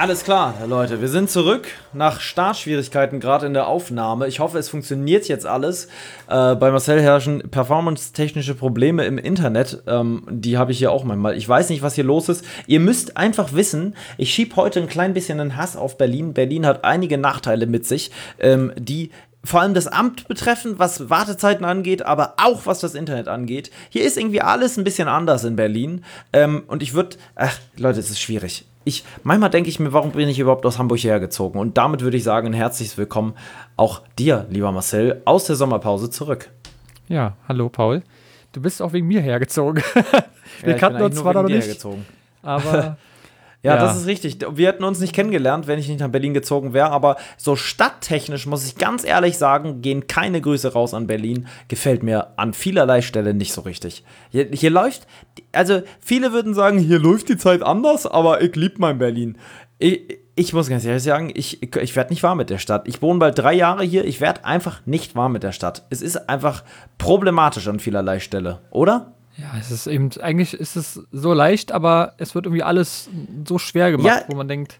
Alles klar, Leute, wir sind zurück nach Startschwierigkeiten gerade in der Aufnahme. Ich hoffe, es funktioniert jetzt alles. Bei Marcel herrschen performance-technische Probleme im Internet. Die habe ich hier auch manchmal. Ich weiß nicht, was hier los ist. Ihr müsst einfach wissen, ich schiebe heute ein klein bisschen den Hass auf Berlin. Berlin hat einige Nachteile mit sich, die vor allem das Amt betreffen, was Wartezeiten angeht, aber auch was das Internet angeht. Hier ist irgendwie alles ein bisschen anders in Berlin. Und ich würde, Leute, es ist schwierig. Manchmal denke ich mir, warum bin ich überhaupt aus Hamburg hergezogen? Und damit würde ich sagen, ein herzliches Willkommen auch dir, lieber Marcel, aus der Sommerpause zurück. Ja, hallo Paul. Du bist auch wegen mir hergezogen. Wir kannten uns zwar noch nicht, aber... Ja, das ist richtig. Wir hätten uns nicht kennengelernt, wenn ich nicht nach Berlin gezogen wäre, aber so stadttechnisch, muss ich ganz ehrlich sagen, gehen keine Grüße raus an Berlin. Gefällt mir an vielerlei Stelle nicht so richtig. Hier läuft, also viele würden sagen, hier läuft die Zeit anders, aber ich liebe mein Berlin. Ich muss ganz ehrlich sagen, ich werde nicht warm mit der Stadt. Ich wohne bald 3 Jahre hier, ich werde einfach nicht warm mit der Stadt. Es ist einfach problematisch an vielerlei Stelle, oder? Ja, es ist eben, eigentlich ist es so leicht, aber es wird irgendwie alles so schwer gemacht, wo man denkt,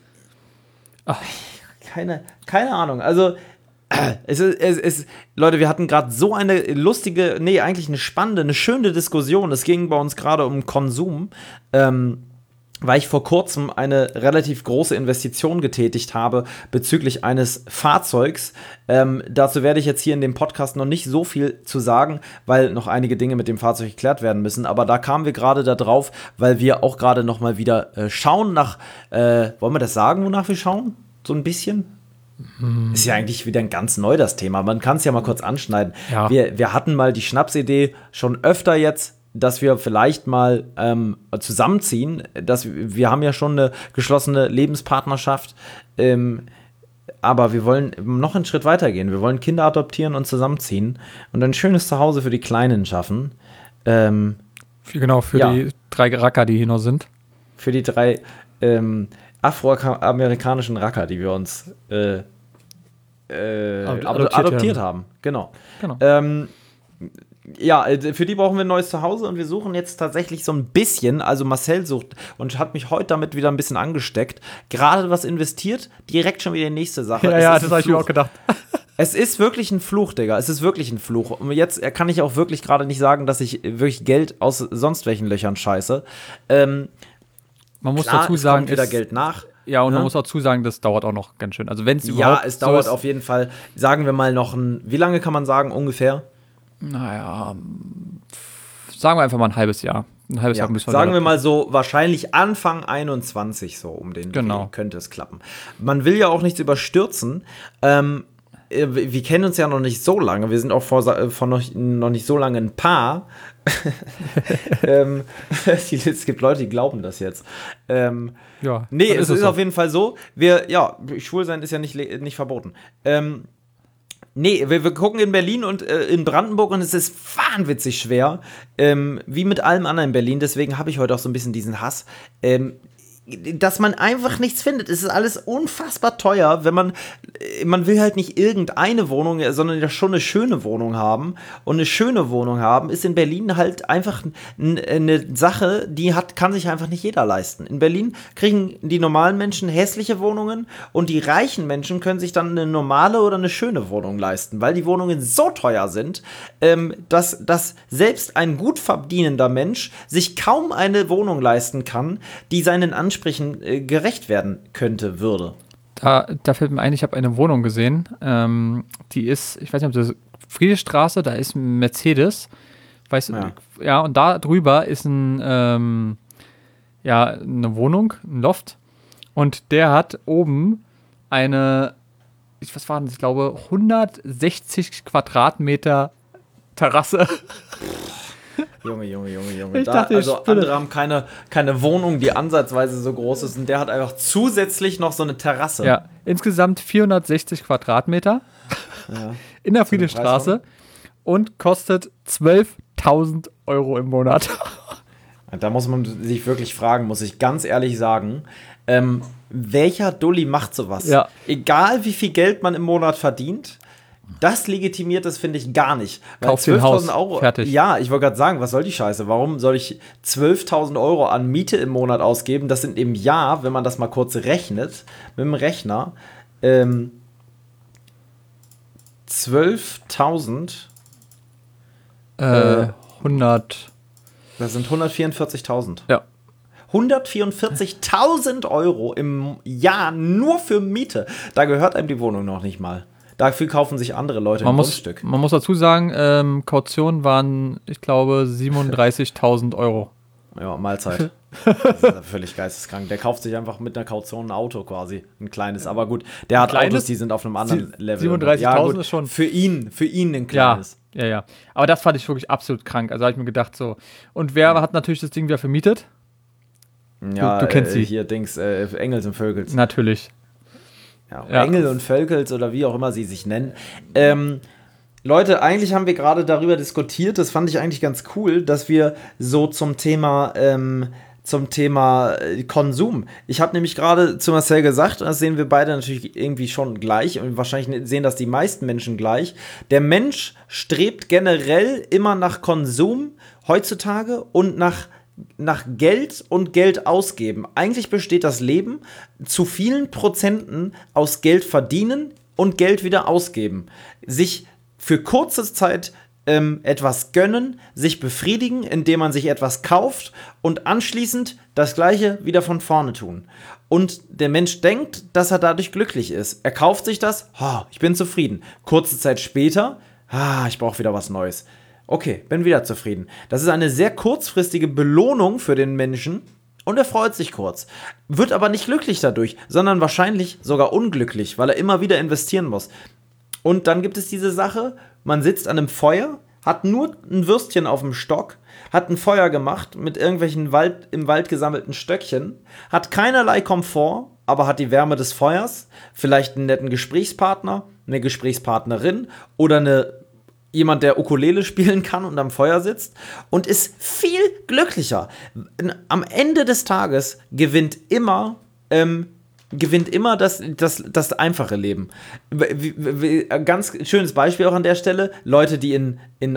keine Ahnung. Also, Leute, wir hatten gerade so eine lustige, eigentlich eine spannende, eine schöne Diskussion. Es ging bei uns gerade um Konsum, weil ich vor kurzem eine relativ große Investition getätigt habe bezüglich eines Fahrzeugs. Dazu werde ich jetzt hier in dem Podcast noch nicht so viel zu sagen, weil noch einige Dinge mit dem Fahrzeug geklärt werden müssen. Aber da kamen wir gerade da drauf, weil wir auch gerade noch mal wieder schauen nach, wollen wir das sagen, wonach wir schauen? So ein bisschen? Ist ja eigentlich wieder ganz neu, das Thema. Man kann es ja mal kurz anschneiden. Ja. Wir hatten mal die Schnapsidee schon öfter jetzt, dass wir vielleicht mal zusammenziehen. Wir haben ja schon eine geschlossene Lebenspartnerschaft, aber wir wollen noch einen Schritt weiter gehen. Wir wollen Kinder adoptieren und zusammenziehen und ein schönes Zuhause für die Kleinen schaffen. Für die 3 Racker, die hier noch sind. Für die 3 afroamerikanischen Racker, die wir uns adoptiert haben. Genau. Für die brauchen wir ein neues Zuhause und wir suchen jetzt tatsächlich so ein bisschen, also Marcel sucht und hat mich heute damit wieder ein bisschen angesteckt, gerade was investiert, direkt schon wieder die nächste Sache. Ja, das habe ich mir auch gedacht. Es ist wirklich ein Fluch, Digga, es ist wirklich ein Fluch. Und jetzt kann ich auch wirklich gerade nicht sagen, dass ich wirklich Geld aus sonst welchen Löchern scheiße. Man muss dazu sagen, kommt wieder Geld nach. Ja, und man muss dazu sagen, das dauert auch noch ganz schön. Also wenn es überhaupt es dauert auf jeden Fall, sagen wir mal noch wie lange kann man sagen, ungefähr? Naja, sagen wir einfach mal ein halbes Jahr. Ein halbes Jahr müssen wir sagen wir mal so, wahrscheinlich Anfang 21 so um den Dreh könnte es klappen. Man will ja auch nichts überstürzen. Wir kennen uns ja noch nicht so lange. Wir sind auch noch nicht so lange ein Paar. Es gibt Leute, die glauben das jetzt. Es ist auf jeden Fall so. Schwul sein ist ja nicht verboten. Wir gucken in Berlin und in Brandenburg und es ist wahnwitzig schwer, wie mit allem anderen in Berlin. Deswegen habe ich heute auch so ein bisschen diesen Hass, dass man einfach nichts findet. Es ist alles unfassbar teuer, wenn man will halt nicht irgendeine Wohnung, sondern ja schon eine schöne Wohnung haben. Und eine schöne Wohnung haben ist in Berlin halt einfach eine Sache, kann sich einfach nicht jeder leisten. In Berlin kriegen die normalen Menschen hässliche Wohnungen und die reichen Menschen können sich dann eine normale oder eine schöne Wohnung leisten, weil die Wohnungen so teuer sind, dass selbst ein gut verdienender Mensch sich kaum eine Wohnung leisten kann, die seinen Ansprüchen gerecht werden würde. Da fällt mir ein, ich habe eine Wohnung gesehen, die ist, ich weiß nicht, ob das Friedrichstraße, da ist ein Mercedes, weißt du, und da drüber ist eine Wohnung, ein Loft, und der hat oben ich glaube 160 Quadratmeter Terrasse. Junge. Andere haben keine Wohnung, die ansatzweise so groß ist und der hat einfach zusätzlich noch so eine Terrasse. Ja, insgesamt 460 Quadratmeter in der Friedrichstraße und kostet 12.000 € im Monat. Da muss man sich wirklich fragen, muss ich ganz ehrlich sagen, welcher Dulli macht sowas? Ja. Egal wie viel Geld man im Monat verdient, Das legitimiert das, finde ich, gar nicht. Kauf dir ein Haus, Euro, fertig. Ja, ich wollte gerade sagen, was soll die Scheiße? Warum soll ich 12.000 Euro an Miete im Monat ausgeben? Das sind im Jahr, wenn man das mal kurz rechnet, mit dem Rechner, 12.000 100. Das sind 144.000. Ja. 144.000 Euro im Jahr nur für Miete. Da gehört einem die Wohnung noch nicht mal. Dafür kaufen sich andere Leute ein Grundstück. Man muss dazu sagen, Kaution waren, ich glaube, 37.000 Euro. Ja, Mahlzeit. Das ist ja völlig geisteskrank. Der kauft sich einfach mit einer Kaution ein Auto quasi. Ein kleines. Aber gut, der hat Autos, die sind auf einem anderen Level. 37.000 ist schon. Für ihn ein kleines. Ja. Aber das fand ich wirklich absolut krank. Also habe ich mir gedacht so. Und wer hat natürlich das Ding wieder vermietet? Ja, du kennst sie. Hier Engels und Völkels. Natürlich. Ja. Engel und Völkels oder wie auch immer sie sich nennen. Leute, eigentlich haben wir gerade darüber diskutiert, das fand ich eigentlich ganz cool, dass wir so zum Thema Konsum. Ich habe nämlich gerade zu Marcel gesagt, das sehen wir beide natürlich irgendwie schon gleich und wahrscheinlich sehen das die meisten Menschen gleich. Der Mensch strebt generell immer nach Konsum heutzutage und nach Geld und Geld ausgeben. Eigentlich besteht das Leben zu vielen Prozenten aus Geld verdienen und Geld wieder ausgeben. Sich für kurze Zeit etwas gönnen, sich befriedigen, indem man sich etwas kauft und anschließend das Gleiche wieder von vorne tun. Und der Mensch denkt, dass er dadurch glücklich ist. Er kauft sich das, ich bin zufrieden. Kurze Zeit später, ich brauche wieder was Neues. Okay, bin wieder zufrieden. Das ist eine sehr kurzfristige Belohnung für den Menschen und er freut sich kurz. Wird aber nicht glücklich dadurch, sondern wahrscheinlich sogar unglücklich, weil er immer wieder investieren muss. Und dann gibt es diese Sache, man sitzt an einem Feuer, hat nur ein Würstchen auf dem Stock, hat ein Feuer gemacht mit irgendwelchen im Wald gesammelten Stöckchen, hat keinerlei Komfort, aber hat die Wärme des Feuers, vielleicht einen netten Gesprächspartner, eine Gesprächspartnerin oder jemand, der Ukulele spielen kann und am Feuer sitzt und ist viel glücklicher. Am Ende des Tages gewinnt immer das einfache Leben. Ganz schönes Beispiel auch an der Stelle. Leute, die in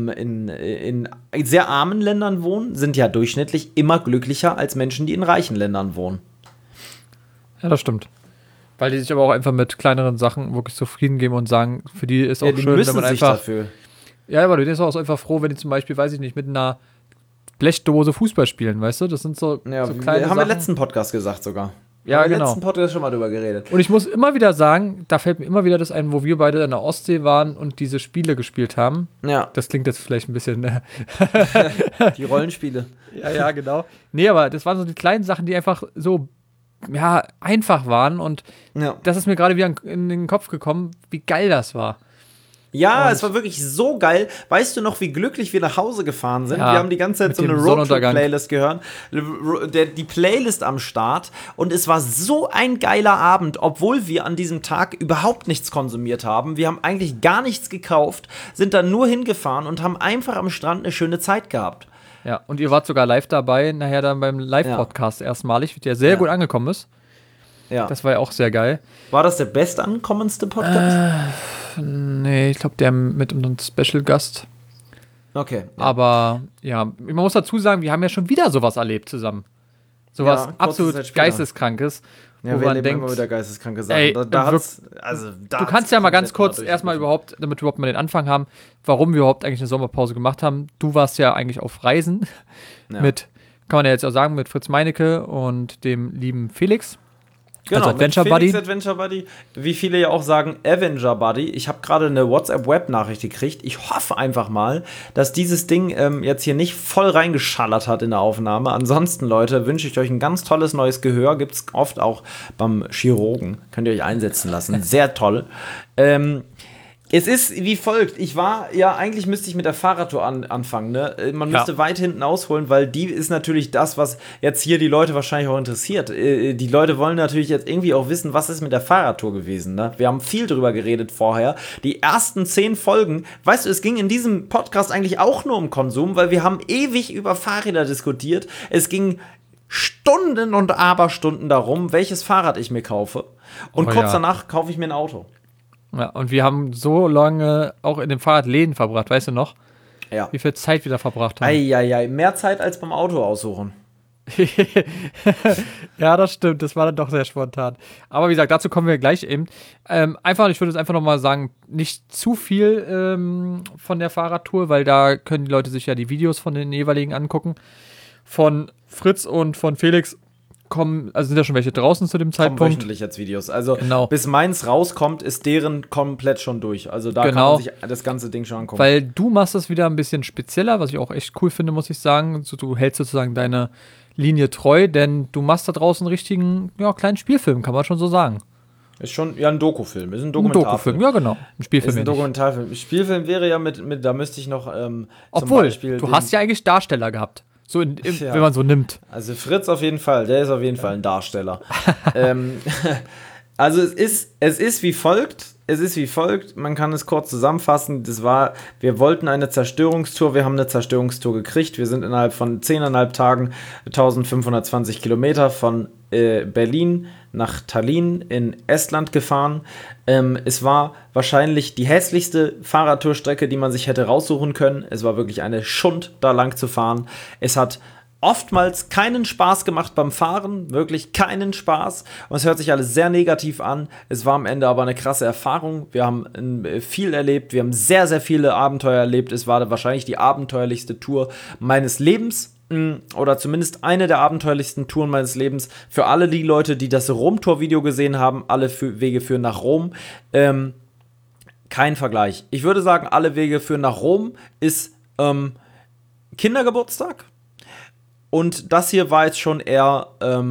sehr armen Ländern wohnen, sind ja durchschnittlich immer glücklicher als Menschen, die in reichen Ländern wohnen. Ja, das stimmt. Weil die sich aber auch einfach mit kleineren Sachen wirklich zufrieden geben und sagen, für die ist auch schön, wenn man einfach. Dafür. Ja, aber du bist auch einfach froh, wenn die zum Beispiel, weiß ich nicht, mit einer Blechdose Fußball spielen, weißt du? Das sind so kleine Sachen. Haben wir im letzten Podcast gesagt sogar. Ja, genau. Im letzten Podcast schon mal drüber geredet. Und ich muss immer wieder sagen, da fällt mir immer wieder das ein, wo wir beide in der Ostsee waren und diese Spiele gespielt haben. Ja. Das klingt jetzt vielleicht ein bisschen. Die Rollenspiele. Ja, genau. Nee, aber das waren so die kleinen Sachen, die einfach so einfach waren und das ist mir gerade wieder in den Kopf gekommen, wie geil das war. Ja, es war wirklich so geil. Weißt du noch, wie glücklich wir nach Hause gefahren sind? Ja, wir haben die ganze Zeit so eine Roadtrip-Playlist gehört. Die Playlist am Start. Und es war so ein geiler Abend, obwohl wir an diesem Tag überhaupt nichts konsumiert haben. Wir haben eigentlich gar nichts gekauft, sind dann nur hingefahren und haben einfach am Strand eine schöne Zeit gehabt. Ja, und ihr wart sogar live dabei, nachher dann beim Live-Podcast erstmalig, der sehr gut angekommen ist. Ja. Das war ja auch sehr geil. War das der bestankommenste Podcast? Nee, ich glaube, der mit einem Special-Gast. Okay. Ja. Aber ja, man muss dazu sagen, wir haben ja schon wieder sowas erlebt zusammen. Sowas absolut Geisteskrankes. Ja, wo man denkt, immer wieder geisteskranke Sachen. Du kannst ja mal ganz kurz erstmal überhaupt, damit wir überhaupt mal den Anfang haben, warum wir überhaupt eigentlich eine Sommerpause gemacht haben. Du warst ja eigentlich auf Reisen mit, kann man ja jetzt auch sagen, mit Fritz Meinecke und dem lieben Felix. Genau, also Adventure Buddy. Adventure Buddy. Wie viele ja auch sagen, Avenger Buddy. Ich habe gerade eine WhatsApp-Web-Nachricht gekriegt. Ich hoffe einfach mal, dass dieses Ding jetzt hier nicht voll reingeschallert hat in der Aufnahme. Ansonsten, Leute, wünsche ich euch ein ganz tolles neues Gehör. Gibt es oft auch beim Chirurgen. Könnt ihr euch einsetzen lassen. Sehr toll. Es ist wie folgt. Eigentlich müsste ich mit der Fahrradtour anfangen. Ne? Man müsste weit hinten ausholen, weil die ist natürlich das, was jetzt hier die Leute wahrscheinlich auch interessiert. Die Leute wollen natürlich jetzt irgendwie auch wissen, was ist mit der Fahrradtour gewesen. Ne? Wir haben viel drüber geredet vorher. Die ersten 10 Folgen, weißt du, es ging in diesem Podcast eigentlich auch nur um Konsum, weil wir haben ewig über Fahrräder diskutiert. Es ging Stunden und Aberstunden darum, welches Fahrrad ich mir kaufe. Und kurz danach kaufe ich mir ein Auto. Ja, und wir haben so lange auch in dem Fahrradläden verbracht, weißt du noch? Ja. Wie viel Zeit wir da verbracht haben. Eieiei, mehr Zeit als beim Auto aussuchen. Ja, das stimmt. Das war dann doch sehr spontan. Aber wie gesagt, dazu kommen wir gleich eben. Ich würde jetzt einfach nochmal sagen, nicht zu viel von der Fahrradtour, weil da können die Leute sich ja die Videos von den jeweiligen angucken. Von Fritz und von Felix sind ja schon welche draußen zu dem Zeitpunkt. Kommen wöchentlich jetzt Videos. Also bis meins rauskommt, ist deren komplett schon durch. Also da kann man sich das ganze Ding schon angucken. Weil du machst das wieder ein bisschen spezieller, was ich auch echt cool finde, muss ich sagen. Du hältst sozusagen deine Linie treu, denn du machst da draußen einen richtigen, kleinen Spielfilm, kann man schon so sagen. Ist schon ein Dokufilm, ist ein Dokumentarfilm. Ja genau, ein Spielfilm. Ist ein Dokumentarfilm. Spielfilm wäre ja da müsste ich noch Obwohl, zum Beispiel du hast ja eigentlich Darsteller gehabt. So wenn man so nimmt. Also Fritz auf jeden Fall, der ist auf jeden Fall ein Darsteller. Also es ist wie folgt. Man kann es kurz zusammenfassen. Wir wollten eine Zerstörungstour, wir haben eine Zerstörungstour gekriegt. Wir sind innerhalb von 10,5 Tagen 1520 Kilometer von Berlin nach Tallinn in Estland gefahren. Es war wahrscheinlich die hässlichste Fahrradtourstrecke, die man sich hätte raussuchen können. Es war wirklich eine Schund, da lang zu fahren. Es hat oftmals keinen Spaß gemacht beim Fahren, wirklich keinen Spaß. Und es hört sich alles sehr negativ an. Es war am Ende aber eine krasse Erfahrung. Wir haben viel erlebt, wir haben sehr, sehr viele Abenteuer erlebt. Es war wahrscheinlich die abenteuerlichste Tour meines Lebens. Oder zumindest eine der abenteuerlichsten Touren meines Lebens. Für alle die Leute, die das Rom-Tour-Video gesehen haben, alle Wege führen nach Rom. Kein Vergleich. Ich würde sagen, alle Wege führen nach Rom ist Kindergeburtstag. Und das hier war jetzt schon eher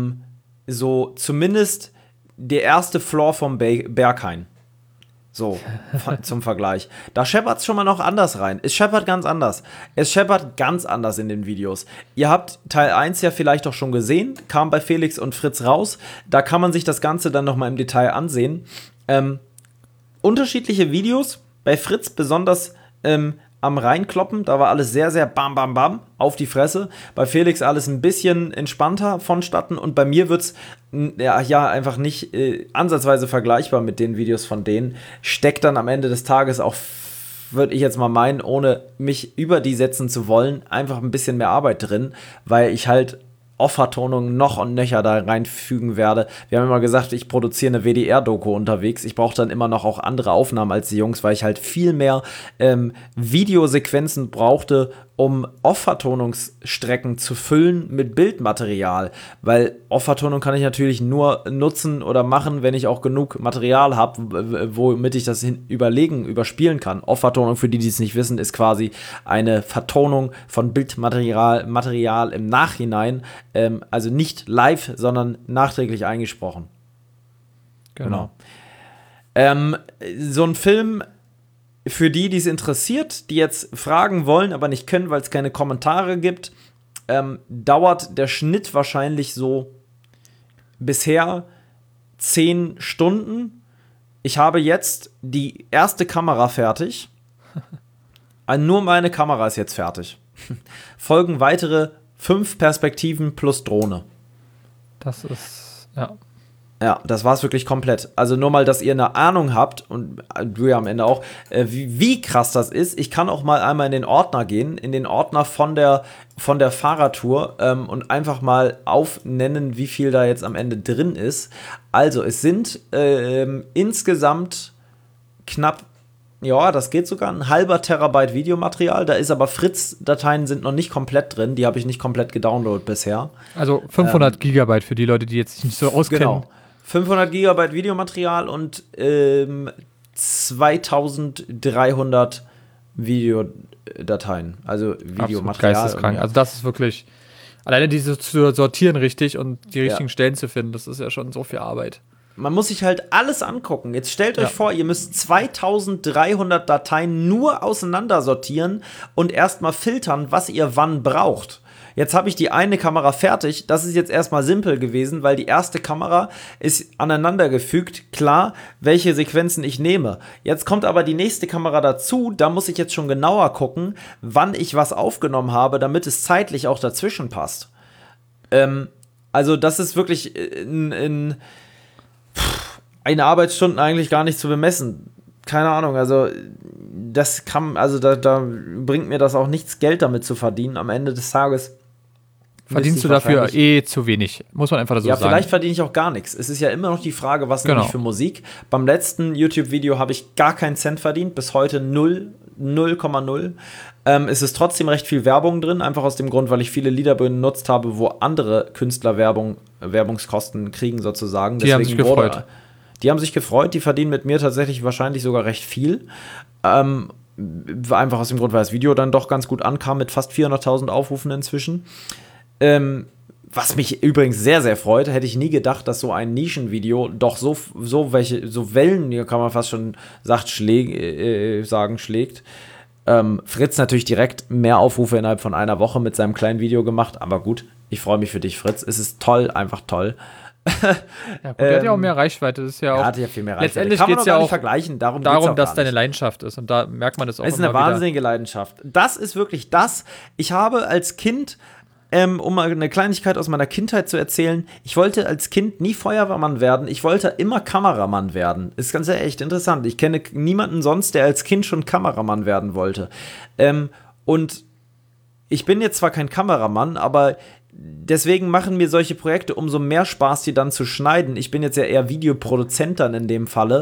so zumindest der erste Floor vom Berghain. So, zum Vergleich. Da scheppert es schon mal noch anders rein. Es scheppert ganz anders. Es scheppert ganz anders in den Videos. Ihr habt Teil 1 ja vielleicht auch schon gesehen, kam bei Felix und Fritz raus. Da kann man sich das Ganze dann nochmal im Detail ansehen. Unterschiedliche Videos. Bei Fritz besonders am Reinkloppen, da war alles sehr, sehr bam, bam, bam, auf die Fresse. Bei Felix alles ein bisschen entspannter vonstatten und bei mir wird es einfach nicht ansatzweise vergleichbar mit den Videos von denen. Steckt dann am Ende des Tages auch, würde ich jetzt mal meinen, ohne mich über die setzen zu wollen, einfach ein bisschen mehr Arbeit drin, weil ich halt Off-Vertonungen noch und nöcher da reinfügen werde. Wir haben immer gesagt, ich produziere eine WDR-Doku unterwegs. Ich brauche dann immer noch auch andere Aufnahmen als die Jungs, weil ich halt viel mehr Videosequenzen brauchte, um Off-Vertonungsstrecken zu füllen mit Bildmaterial. Weil Off-Vertonung kann ich natürlich nur nutzen oder machen, wenn ich auch genug Material habe, womit ich das überspielen kann. Off-Vertonung, für die es nicht wissen, ist quasi eine Vertonung von Bildmaterial im Nachhinein. Also nicht live, sondern nachträglich eingesprochen. Genau. So ein Film, für die es interessiert, die jetzt fragen wollen, aber nicht können, weil es keine Kommentare gibt, dauert der Schnitt wahrscheinlich so bisher 10 Stunden. Ich habe jetzt die erste Kamera fertig. Nur meine Kamera ist jetzt fertig. Folgen weitere 5 Perspektiven plus Drohne. Das ist, ja. Ja, das war's wirklich komplett. Also nur mal, dass ihr eine Ahnung habt, und du ja am Ende auch, wie krass das ist. Ich kann auch mal einmal in den Ordner gehen, in den Ordner von der Fahrradtour und einfach mal aufnennen, wie viel da jetzt am Ende drin ist. Also es sind insgesamt knapp, ja, das geht sogar, ein halber Terabyte Videomaterial. Da ist aber Fritz-Dateien sind noch nicht komplett drin. Die habe ich nicht komplett gedownloadet bisher. Also 500 Gigabyte für die Leute, die jetzt nicht so auskennen. Genau. 500 Gigabyte Videomaterial und 2300 Videodateien. Also Videomaterial. Geisteskrank. Also das ist wirklich, alleine diese zu sortieren richtig und die richtigen Stellen zu finden, das ist ja schon so viel Arbeit. Man muss sich halt alles angucken. Jetzt stellt euch vor, ihr müsst 2300 Dateien nur auseinandersortieren und erstmal filtern, was ihr wann braucht. Jetzt habe ich die eine Kamera fertig. Das ist jetzt erstmal simpel gewesen, weil die erste Kamera ist aneinandergefügt. Klar, welche Sequenzen ich nehme. Jetzt kommt aber die nächste Kamera dazu. Da muss ich jetzt schon genauer gucken, wann ich was aufgenommen habe, damit es zeitlich auch dazwischen passt. Also das ist wirklich in Arbeitsstunden eigentlich gar nicht zu bemessen. keine Ahnung, also das kann, also da bringt mir das auch nichts, Geld damit zu verdienen. Am Ende des Tages verdienst du dafür zu wenig, muss man einfach so sagen. Ja, vielleicht verdiene ich auch gar nichts. Es ist ja immer noch die Frage, was nehme ich für Musik. Beim letzten YouTube-Video habe ich gar keinen Cent verdient, bis heute 0,0. Es ist trotzdem recht viel Werbung drin, einfach aus dem Grund, weil ich viele Lieder benutzt habe, wo andere Künstler Werbungskosten kriegen sozusagen. Die haben sich gefreut. Die haben sich gefreut, die verdienen mit mir tatsächlich wahrscheinlich sogar recht viel. Einfach aus dem Grund, weil das Video dann doch ganz gut ankam mit fast 400.000 Aufrufen inzwischen. Was mich übrigens sehr, sehr freut, hätte ich nie gedacht, dass so ein Nischenvideo doch so Wellen, hier kann man fast schon schlägt. Fritz natürlich direkt mehr Aufrufe innerhalb von einer Woche mit seinem kleinen Video gemacht, aber gut, ich freue mich für dich, Fritz. Es ist toll, einfach toll. Ja, gut, der hat ja auch mehr Reichweite. Das ist ja auch, hat ja viel mehr Reichweite. Letztendlich geht es ja auch vergleichen. Darum dass deine Leidenschaft ist. Und da merkt man das auch immer wieder. Es ist eine wahnsinnige Leidenschaft. Das ist wirklich das. Ich habe als Kind, um mal eine Kleinigkeit aus meiner Kindheit zu erzählen, ich wollte als Kind nie Feuerwehrmann werden. Ich wollte immer Kameramann werden. Ist ganz echt interessant. Ich kenne niemanden sonst, der als Kind schon Kameramann werden wollte. Und ich bin jetzt zwar kein Kameramann, aber deswegen machen mir solche Projekte umso mehr Spaß, die dann zu schneiden. Ich bin jetzt ja eher Videoproduzent dann in dem Falle.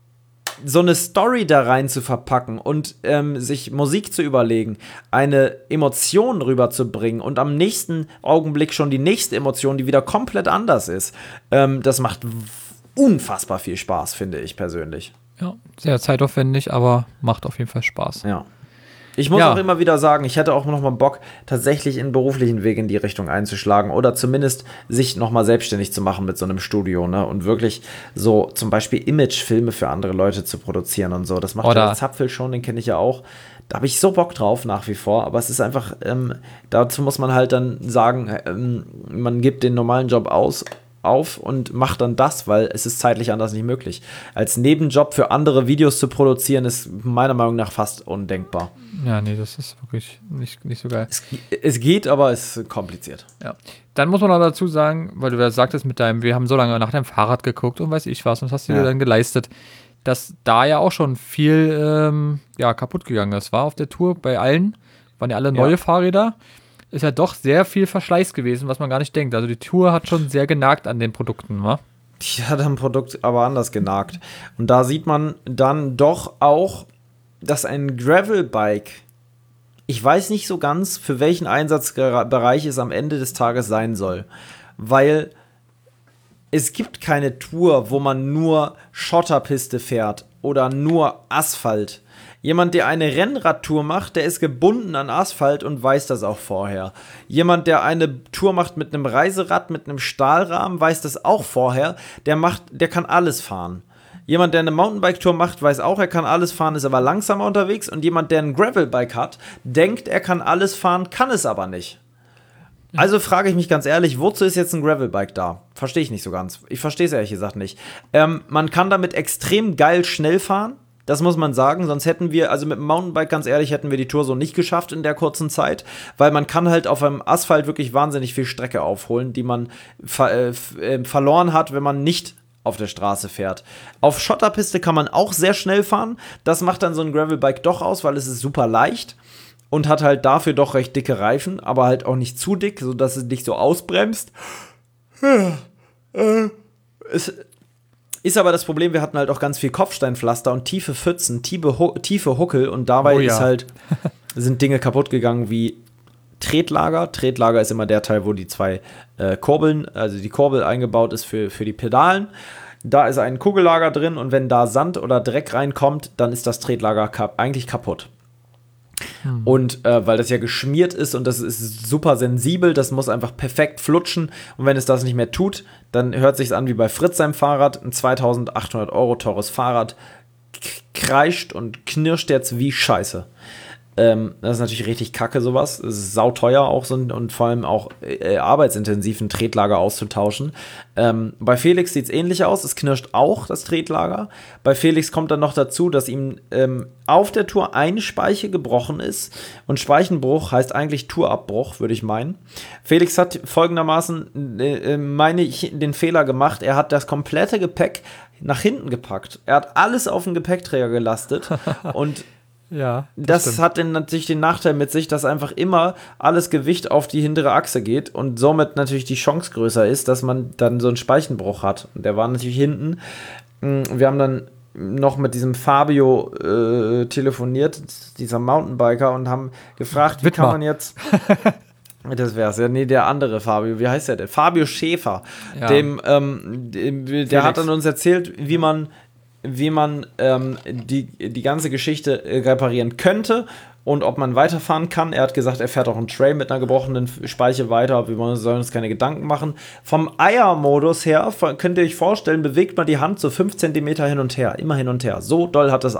So eine Story da rein zu verpacken und sich Musik zu überlegen, eine Emotion rüberzubringen und am nächsten Augenblick schon die nächste Emotion, die wieder komplett anders ist, das macht unfassbar viel Spaß, finde ich persönlich. Ja, sehr zeitaufwendig, aber macht auf jeden Fall Spaß. Ja. Ich muss auch immer wieder sagen, ich hätte auch noch mal Bock, tatsächlich einen beruflichen Weg in die Richtung einzuschlagen oder zumindest sich noch mal selbstständig zu machen mit so einem Studio, ne? Und wirklich so zum Beispiel Imagefilme für andere Leute zu produzieren und so. Das macht der Zapfel schon, den kenne ich ja auch. Da habe ich so Bock drauf nach wie vor, aber es ist einfach, dazu muss man halt dann sagen, man gibt den normalen Job auf und macht dann das, weil es ist zeitlich anders nicht möglich. Als Nebenjob für andere Videos zu produzieren, ist meiner Meinung nach fast undenkbar. Ja, nee, das ist wirklich nicht so geil. Es geht, aber es ist kompliziert. Ja. Dann muss man auch dazu sagen, weil du ja sagtest wir haben so lange nach deinem Fahrrad geguckt und weiß ich was, und das hast du dir dann geleistet, dass da ja auch schon viel kaputt gegangen ist. War auf der Tour bei allen, waren ja alle neue Fahrräder. Ist ja doch sehr viel Verschleiß gewesen, was man gar nicht denkt. Also die Tour hat schon sehr genagt an den Produkten, wa? Die hat am Produkt aber anders genagt. Und da sieht man dann doch auch, dass ein Gravelbike, ich weiß nicht so ganz, für welchen Einsatzbereich es am Ende des Tages sein soll. Weil es gibt keine Tour, wo man nur Schotterpiste fährt oder nur Asphalt. Jemand, der eine Rennradtour macht, der ist gebunden an Asphalt und weiß das auch vorher. Jemand, der eine Tour macht mit einem Reiserad, mit einem Stahlrahmen, weiß das auch vorher. Der kann alles fahren. Jemand, der eine Mountainbike-Tour macht, weiß auch, er kann alles fahren, ist aber langsamer unterwegs. Und jemand, der ein Gravelbike hat, denkt, er kann alles fahren, kann es aber nicht. Also frage ich mich ganz ehrlich, wozu ist jetzt ein Gravelbike da? Verstehe ich nicht so ganz. Ich verstehe es ehrlich gesagt nicht. Man kann damit extrem geil schnell fahren. Das muss man sagen, sonst hätten wir, also mit dem Mountainbike, ganz ehrlich, hätten wir die Tour so nicht geschafft in der kurzen Zeit, weil man kann halt auf einem Asphalt wirklich wahnsinnig viel Strecke aufholen, die man verloren hat, wenn man nicht auf der Straße fährt. Auf Schotterpiste kann man auch sehr schnell fahren, das macht dann so ein Gravelbike doch aus, weil es ist super leicht und hat halt dafür doch recht dicke Reifen, aber halt auch nicht zu dick, sodass es nicht so ausbremst. Es ist aber das Problem, wir hatten halt auch ganz viel Kopfsteinpflaster und tiefe Pfützen, tiefe Huckel und dabei sind Dinge kaputt gegangen wie Tretlager. Tretlager ist immer der Teil, wo die zwei Kurbeln, also die Kurbel eingebaut ist für die Pedalen. Da ist ein Kugellager drin und wenn da Sand oder Dreck reinkommt, dann ist das Tretlager eigentlich kaputt. Und weil das ja geschmiert ist und das ist super sensibel, das muss einfach perfekt flutschen und wenn es das nicht mehr tut, dann hört sich's an wie bei Fritz seinem Fahrrad, ein 2.800 € teures Fahrrad kreischt und knirscht jetzt wie Scheiße. Das ist natürlich richtig kacke, sowas. Es ist sauteuer auch so und vor allem auch arbeitsintensiv, ein Tretlager auszutauschen. Bei Felix sieht es ähnlich aus. Es knirscht auch, das Tretlager. Bei Felix kommt dann noch dazu, dass ihm auf der Tour eine Speiche gebrochen ist. Und Speichenbruch heißt eigentlich Tourabbruch, würde ich meinen. Felix hat folgendermaßen, meine ich, den Fehler gemacht. Er hat das komplette Gepäck nach hinten gepackt. Er hat alles auf den Gepäckträger gelastet und ja, das hat dann natürlich den Nachteil mit sich, dass einfach immer alles Gewicht auf die hintere Achse geht und somit natürlich die Chance größer ist, dass man dann so einen Speichenbruch hat. Und der war natürlich hinten. Wir haben dann noch mit diesem Fabio telefoniert, dieser Mountainbiker, und haben gefragt, wie kann man jetzt... Das wär's, ja, nee, der andere Fabio, wie heißt der denn? Fabio Schäfer. Ja. Der hat dann uns erzählt, wie man die ganze Geschichte reparieren könnte und ob man weiterfahren kann. Er hat gesagt, er fährt auch einen Trail mit einer gebrochenen Speiche weiter. Wir sollen uns keine Gedanken machen. Vom Eiermodus her, könnt ihr euch vorstellen, bewegt man die Hand so 5 cm hin und her. Immer hin und her. So doll hat das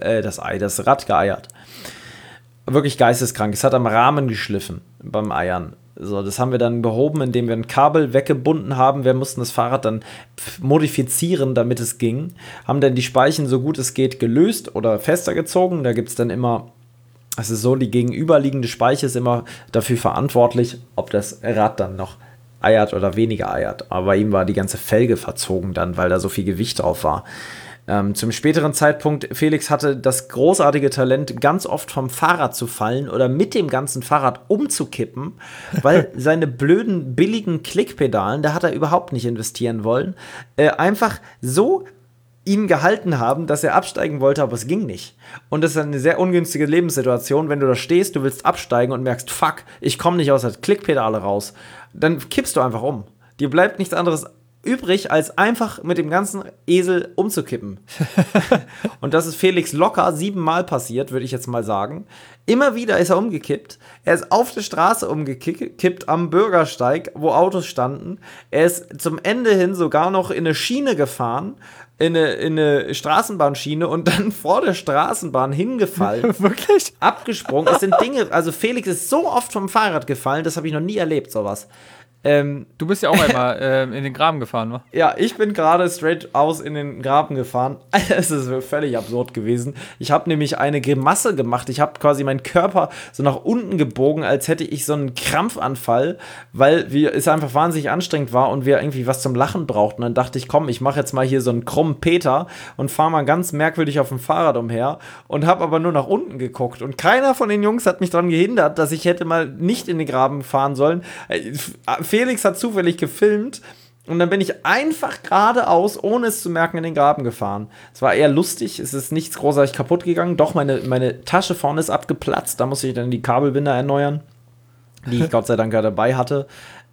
Rad geeiert. Wirklich geisteskrank. Es hat am Rahmen geschliffen beim Eiern. So, das haben wir dann behoben, indem wir ein Kabel weggebunden haben. Wir mussten das Fahrrad dann modifizieren, damit es ging. Haben dann die Speichen so gut es geht gelöst oder fester gezogen. Da gibt es dann immer, es ist so, die gegenüberliegende Speiche ist immer dafür verantwortlich, ob das Rad dann noch eiert oder weniger eiert. Aber bei ihm war die ganze Felge verzogen dann, weil da so viel Gewicht drauf war. Zum späteren Zeitpunkt, Felix hatte das großartige Talent, ganz oft vom Fahrrad zu fallen oder mit dem ganzen Fahrrad umzukippen, weil seine blöden, billigen Klickpedalen, da hat er überhaupt nicht investieren wollen, einfach so ihn gehalten haben, dass er absteigen wollte, aber es ging nicht. Und das ist eine sehr ungünstige Lebenssituation, wenn du da stehst, du willst absteigen und merkst, fuck, ich komme nicht aus der Klickpedale raus. Dann kippst du einfach um. Dir bleibt nichts anderes übrig, als einfach mit dem ganzen Esel umzukippen. Und das ist Felix locker 7-mal passiert, würde ich jetzt mal sagen. Immer wieder ist er umgekippt. Er ist auf der Straße umgekippt, am Bürgersteig, wo Autos standen. Er ist zum Ende hin sogar noch in eine Schiene gefahren, in eine Straßenbahnschiene und dann vor der Straßenbahn hingefallen. Wirklich? Abgesprungen. Es sind Dinge, also Felix ist so oft vom Fahrrad gefallen, das habe ich noch nie erlebt, sowas. Du bist ja auch einmal in den Graben gefahren, ne? Ja, ich bin gerade straight aus in den Graben gefahren. Es ist völlig absurd gewesen. Ich habe nämlich eine Grimasse gemacht. Ich habe quasi meinen Körper so nach unten gebogen, als hätte ich so einen Krampfanfall, weil es einfach wahnsinnig anstrengend war und wir irgendwie was zum Lachen brauchten. Dann dachte ich, komm, ich mache jetzt mal hier so einen krummen Peter und fahre mal ganz merkwürdig auf dem Fahrrad umher und habe aber nur nach unten geguckt. Und keiner von den Jungs hat mich daran gehindert, dass ich hätte mal nicht in den Graben fahren sollen. Felix hat zufällig gefilmt und dann bin ich einfach geradeaus, ohne es zu merken, in den Graben gefahren. Es war eher lustig, es ist nichts großartig kaputt gegangen. Doch, meine Tasche vorne ist abgeplatzt, da musste ich dann die Kabelbinder erneuern, die ich Gott sei Dank ja dabei hatte.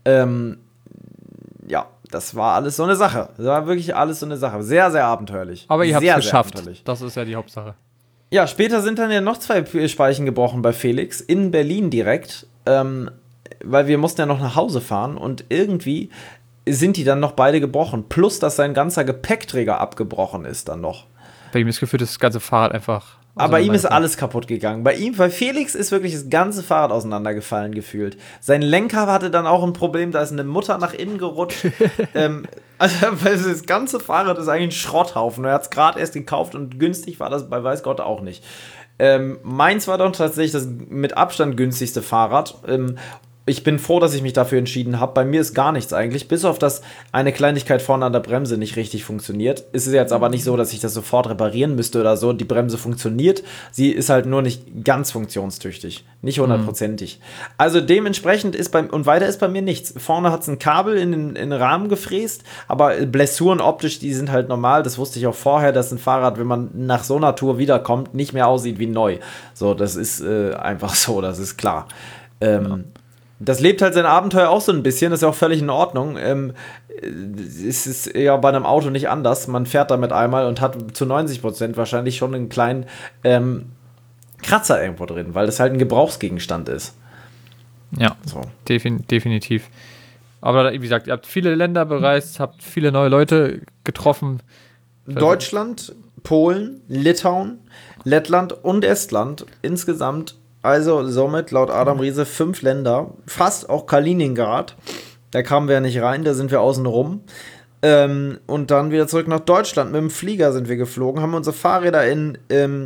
Ja, das war alles so eine Sache. Das war wirklich alles so eine Sache. Sehr, sehr abenteuerlich. Aber ihr habt es geschafft. Das ist ja die Hauptsache. Ja, später sind dann ja noch 2 Speichen gebrochen bei Felix, in Berlin direkt. Weil wir mussten ja noch nach Hause fahren und irgendwie sind die dann noch beide gebrochen. Plus, dass sein ganzer Gepäckträger abgebrochen ist dann noch. Bei ihm ist gefühlt das ganze Fahrrad einfach... Aber bei ihm ist alles kaputt gegangen. Bei Felix ist wirklich das ganze Fahrrad auseinandergefallen gefühlt. Sein Lenker hatte dann auch ein Problem, da ist eine Mutter nach innen gerutscht. Also das ganze Fahrrad ist eigentlich ein Schrotthaufen. Er hat es gerade erst gekauft und günstig war das bei weiß Gott auch nicht. Meins war doch tatsächlich das mit Abstand günstigste Fahrrad. Ich bin froh, dass ich mich dafür entschieden habe. Bei mir ist gar nichts eigentlich, bis auf dass eine Kleinigkeit vorne an der Bremse nicht richtig funktioniert. Es ist jetzt aber nicht so, dass ich das sofort reparieren müsste oder so. Die Bremse funktioniert. Sie ist halt nur nicht ganz funktionstüchtig. Nicht 100%ig. Also dementsprechend und weiter ist bei mir nichts. Vorne hat es ein Kabel in den Rahmen gefräst, aber Blessuren optisch, die sind halt normal. Das wusste ich auch vorher, dass ein Fahrrad, wenn man nach so einer Tour wiederkommt, nicht mehr aussieht wie neu. So, das ist einfach so, das ist klar. Das lebt halt sein Abenteuer auch so ein bisschen, das ist ja auch völlig in Ordnung. Es ist ja bei einem Auto nicht anders. Man fährt damit einmal und hat zu 90% wahrscheinlich schon einen kleinen Kratzer irgendwo drin, weil das halt ein Gebrauchsgegenstand ist. Ja, so. Definitiv. Aber wie gesagt, ihr habt viele Länder bereist, habt viele neue Leute getroffen. Deutschland, Polen, Litauen, Lettland und Estland. Insgesamt Also somit laut Adam Riese 5 Länder, fast auch Kaliningrad. Da kamen wir ja nicht rein, da sind wir außen rum. Und dann wieder zurück nach Deutschland. Mit dem Flieger sind wir geflogen, haben unsere Fahrräder in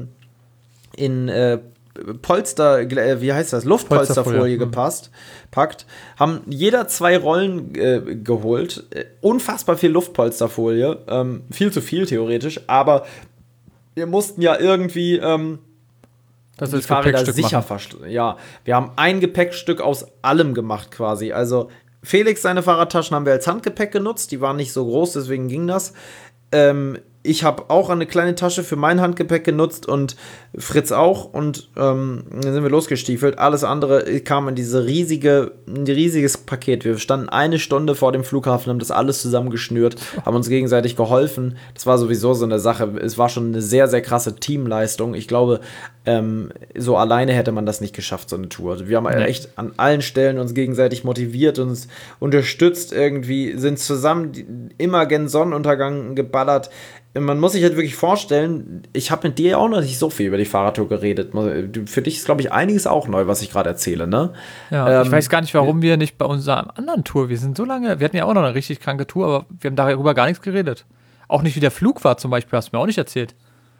Polster, wie heißt das? Luftpolsterfolie packt, haben jeder 2 Rollen geholt. Unfassbar viel Luftpolsterfolie. Viel zu viel theoretisch, aber wir mussten ja irgendwie das die ist Fahrräder sicher ja, wir haben ein Gepäckstück aus allem gemacht quasi. Also Felix, seine Fahrradtaschen haben wir als Handgepäck genutzt. Die waren nicht so groß, deswegen ging das. Ich habe auch eine kleine Tasche für mein Handgepäck genutzt und Fritz auch. Und dann sind wir losgestiefelt. Alles andere kam in ein riesiges Paket. Wir standen 1 Stunde vor dem Flughafen, haben das alles zusammengeschnürt, haben uns gegenseitig geholfen. Das war sowieso so eine Sache. Es war schon eine sehr, sehr krasse Teamleistung. Ich glaube, so alleine hätte man das nicht geschafft, so eine Tour. Also wir haben echt an allen Stellen uns gegenseitig motiviert, uns unterstützt irgendwie, sind zusammen immer gen Sonnenuntergang geballert. Man muss sich halt wirklich vorstellen, ich habe mit dir ja auch noch nicht so viel über die Fahrradtour geredet. Für dich ist, glaube ich, einiges auch neu, was ich gerade erzähle, ne? Ja, ich weiß gar nicht, warum wir nicht bei unserer anderen Tour, wir hatten ja auch noch eine richtig kranke Tour, aber wir haben darüber gar nichts geredet. Auch nicht, wie der Flug war zum Beispiel, hast du mir auch nicht erzählt.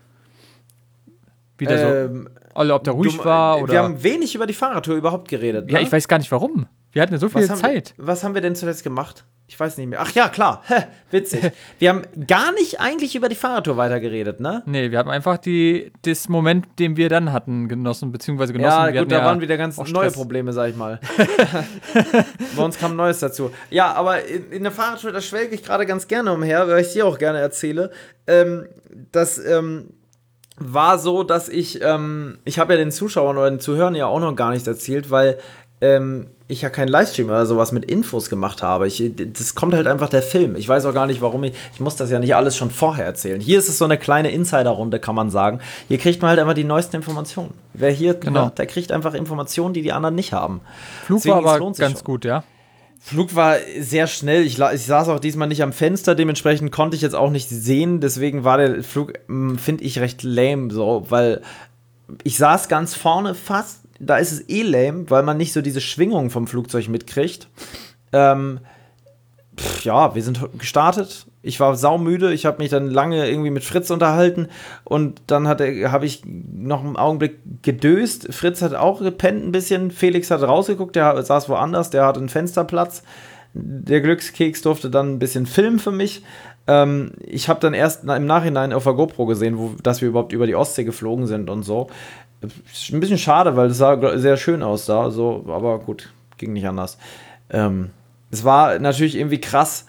Wie der ob der ruhig war oder... Wir haben wenig über die Fahrradtour überhaupt geredet, ne? Ja, ich weiß gar nicht, warum. Wir hatten ja so viel Zeit. Was haben wir denn zuletzt gemacht? Ich weiß nicht mehr. Ach ja, klar. Witzig. Wir haben gar nicht eigentlich über die Fahrradtour weitergeredet, ne? Nee, wir haben einfach das Moment, den wir dann hatten, beziehungsweise genossen. Ja, gut, da waren wieder ganz neue Probleme, sag ich mal. Bei uns kam Neues dazu. Ja, aber in der Fahrradtour, da schwelge ich gerade ganz gerne umher, weil ich dir auch gerne erzähle. Das war so, dass ich habe ja den Zuschauern oder den Zuhörern ja auch noch gar nichts erzählt, weil ich ja keinen Livestream oder sowas mit Infos gemacht habe. Das kommt halt einfach der Film. Ich weiß auch gar nicht, warum ich muss das ja nicht alles schon vorher erzählen. Hier ist es so eine kleine Insider-Runde, kann man sagen. Hier kriegt man halt einfach die neuesten Informationen. Wer hier, der kriegt einfach Informationen, die anderen nicht haben. Flug war aber ganz gut, ja. Flug war sehr schnell. Ich saß auch diesmal nicht am Fenster, dementsprechend konnte ich jetzt auch nicht sehen. Deswegen war der Flug, finde ich, recht lame, so, weil ich saß ganz vorne fast. Da ist es lame, weil man nicht so diese Schwingung vom Flugzeug mitkriegt. Wir sind gestartet. Ich war saumüde. Ich habe mich dann lange irgendwie mit Fritz unterhalten. Und dann habe ich noch einen Augenblick gedöst. Fritz hat auch gepennt ein bisschen. Felix hat rausgeguckt. Der saß woanders. Der hatte einen Fensterplatz. Der Glückskeks durfte dann ein bisschen filmen für mich. Ich habe dann erst im Nachhinein auf der GoPro gesehen, dass wir überhaupt über die Ostsee geflogen sind und so. Ist ein bisschen schade, weil das sah sehr schön aus da, so, aber gut, ging nicht anders. Es war natürlich irgendwie krass.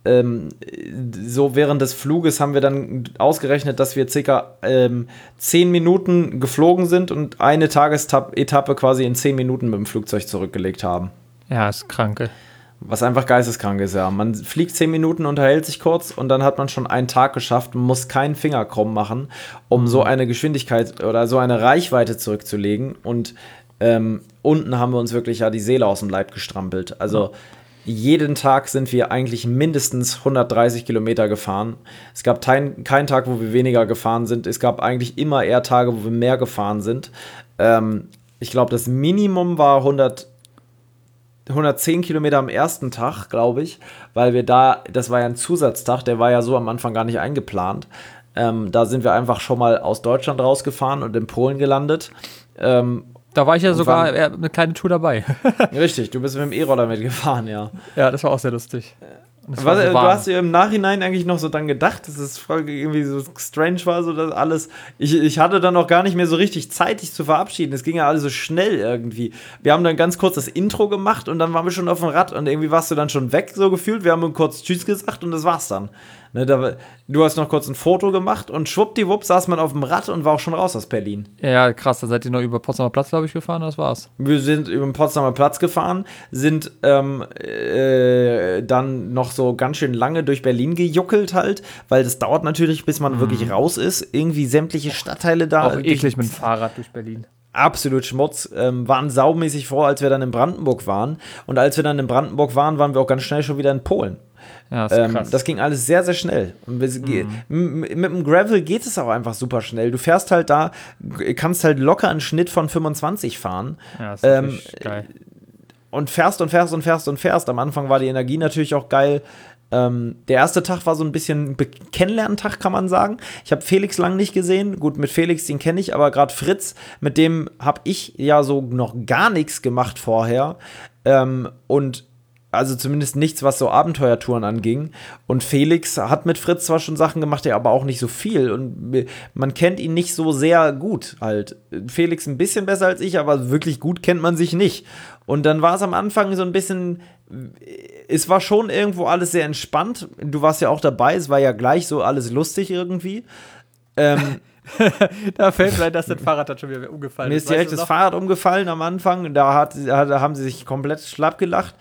So während des Fluges haben wir dann ausgerechnet, dass wir circa 10 Minuten geflogen sind und eine Tagesetappe quasi in 10 Minuten mit dem Flugzeug zurückgelegt haben. Ja, ist kranke. Was einfach geisteskrank ist, ja. Man fliegt 10 Minuten, unterhält sich kurz und dann hat man schon einen Tag geschafft, man muss keinen Finger krumm machen, um so eine Geschwindigkeit oder so eine Reichweite zurückzulegen. Und unten haben wir uns wirklich ja die Seele aus dem Leib gestrampelt. Also jeden Tag sind wir eigentlich mindestens 130 Kilometer gefahren. Es gab keinen Tag, wo wir weniger gefahren sind. Es gab eigentlich immer eher Tage, wo wir mehr gefahren sind. Ich glaube, das Minimum war 110 Kilometer am ersten Tag, glaube ich, weil das war ja ein Zusatztag, der war ja so am Anfang gar nicht eingeplant. Da sind wir einfach schon mal aus Deutschland rausgefahren und in Polen gelandet. Da war ich ja sogar eine kleine Tour dabei. Richtig, du bist mit dem E-Roller mitgefahren, ja. Ja, das war auch sehr lustig. Du hast dir im Nachhinein eigentlich noch so dann gedacht, dass es voll irgendwie so strange war, so das alles. Ich hatte dann auch gar nicht mehr so richtig Zeit, dich zu verabschieden. Es ging ja alles so schnell irgendwie. Wir haben dann ganz kurz das Intro gemacht und dann waren wir schon auf dem Rad und irgendwie warst du dann schon weg, so gefühlt. Wir haben kurz Tschüss gesagt und das war's dann. Ne, du hast noch kurz ein Foto gemacht und schwuppdiwupp saß man auf dem Rad und war auch schon raus aus Berlin. Ja, krass, da seid ihr noch über Potsdamer Platz, glaube ich, gefahren, das war's. Wir sind über den Potsdamer Platz gefahren, sind dann noch so ganz schön lange durch Berlin gejuckelt halt, weil das dauert natürlich, bis man wirklich raus ist. Irgendwie sämtliche Stadtteile da. Auch eklig mit dem Fahrrad durch Berlin. Absolut Schmutz. Waren saumäßig froh, als wir dann in Brandenburg waren. Und als wir dann in Brandenburg waren, waren wir auch ganz schnell schon wieder in Polen. Ja, das ist krass. Das ging alles sehr, sehr schnell. Und mit dem Gravel geht es auch einfach super schnell. Du fährst halt da, kannst halt locker einen Schnitt von 25 fahren. Ja, das ist geil. Und fährst und fährst und fährst und fährst. Am Anfang war die Energie natürlich auch geil. Der erste Tag war so ein bisschen Kennenlerntag, kann man sagen. Ich habe Felix lang nicht gesehen. Gut, mit Felix, den kenne ich, aber gerade Fritz, mit dem habe ich ja so noch gar nichts gemacht vorher. Und also zumindest nichts, was so Abenteuertouren anging. Und Felix hat mit Fritz zwar schon Sachen gemacht, aber auch nicht so viel. Und man kennt ihn nicht so sehr gut halt. Felix ein bisschen besser als ich, aber wirklich gut kennt man sich nicht. Und dann war es am Anfang so ein bisschen, es war schon irgendwo alles sehr entspannt. Du warst ja auch dabei, es war ja gleich so alles lustig irgendwie. Da fällt mir ein, dass das Fahrrad dann schon wieder umgefallen ist. Mir ist direkt das Fahrrad umgefallen am Anfang. Da haben sie sich komplett schlapp gelacht.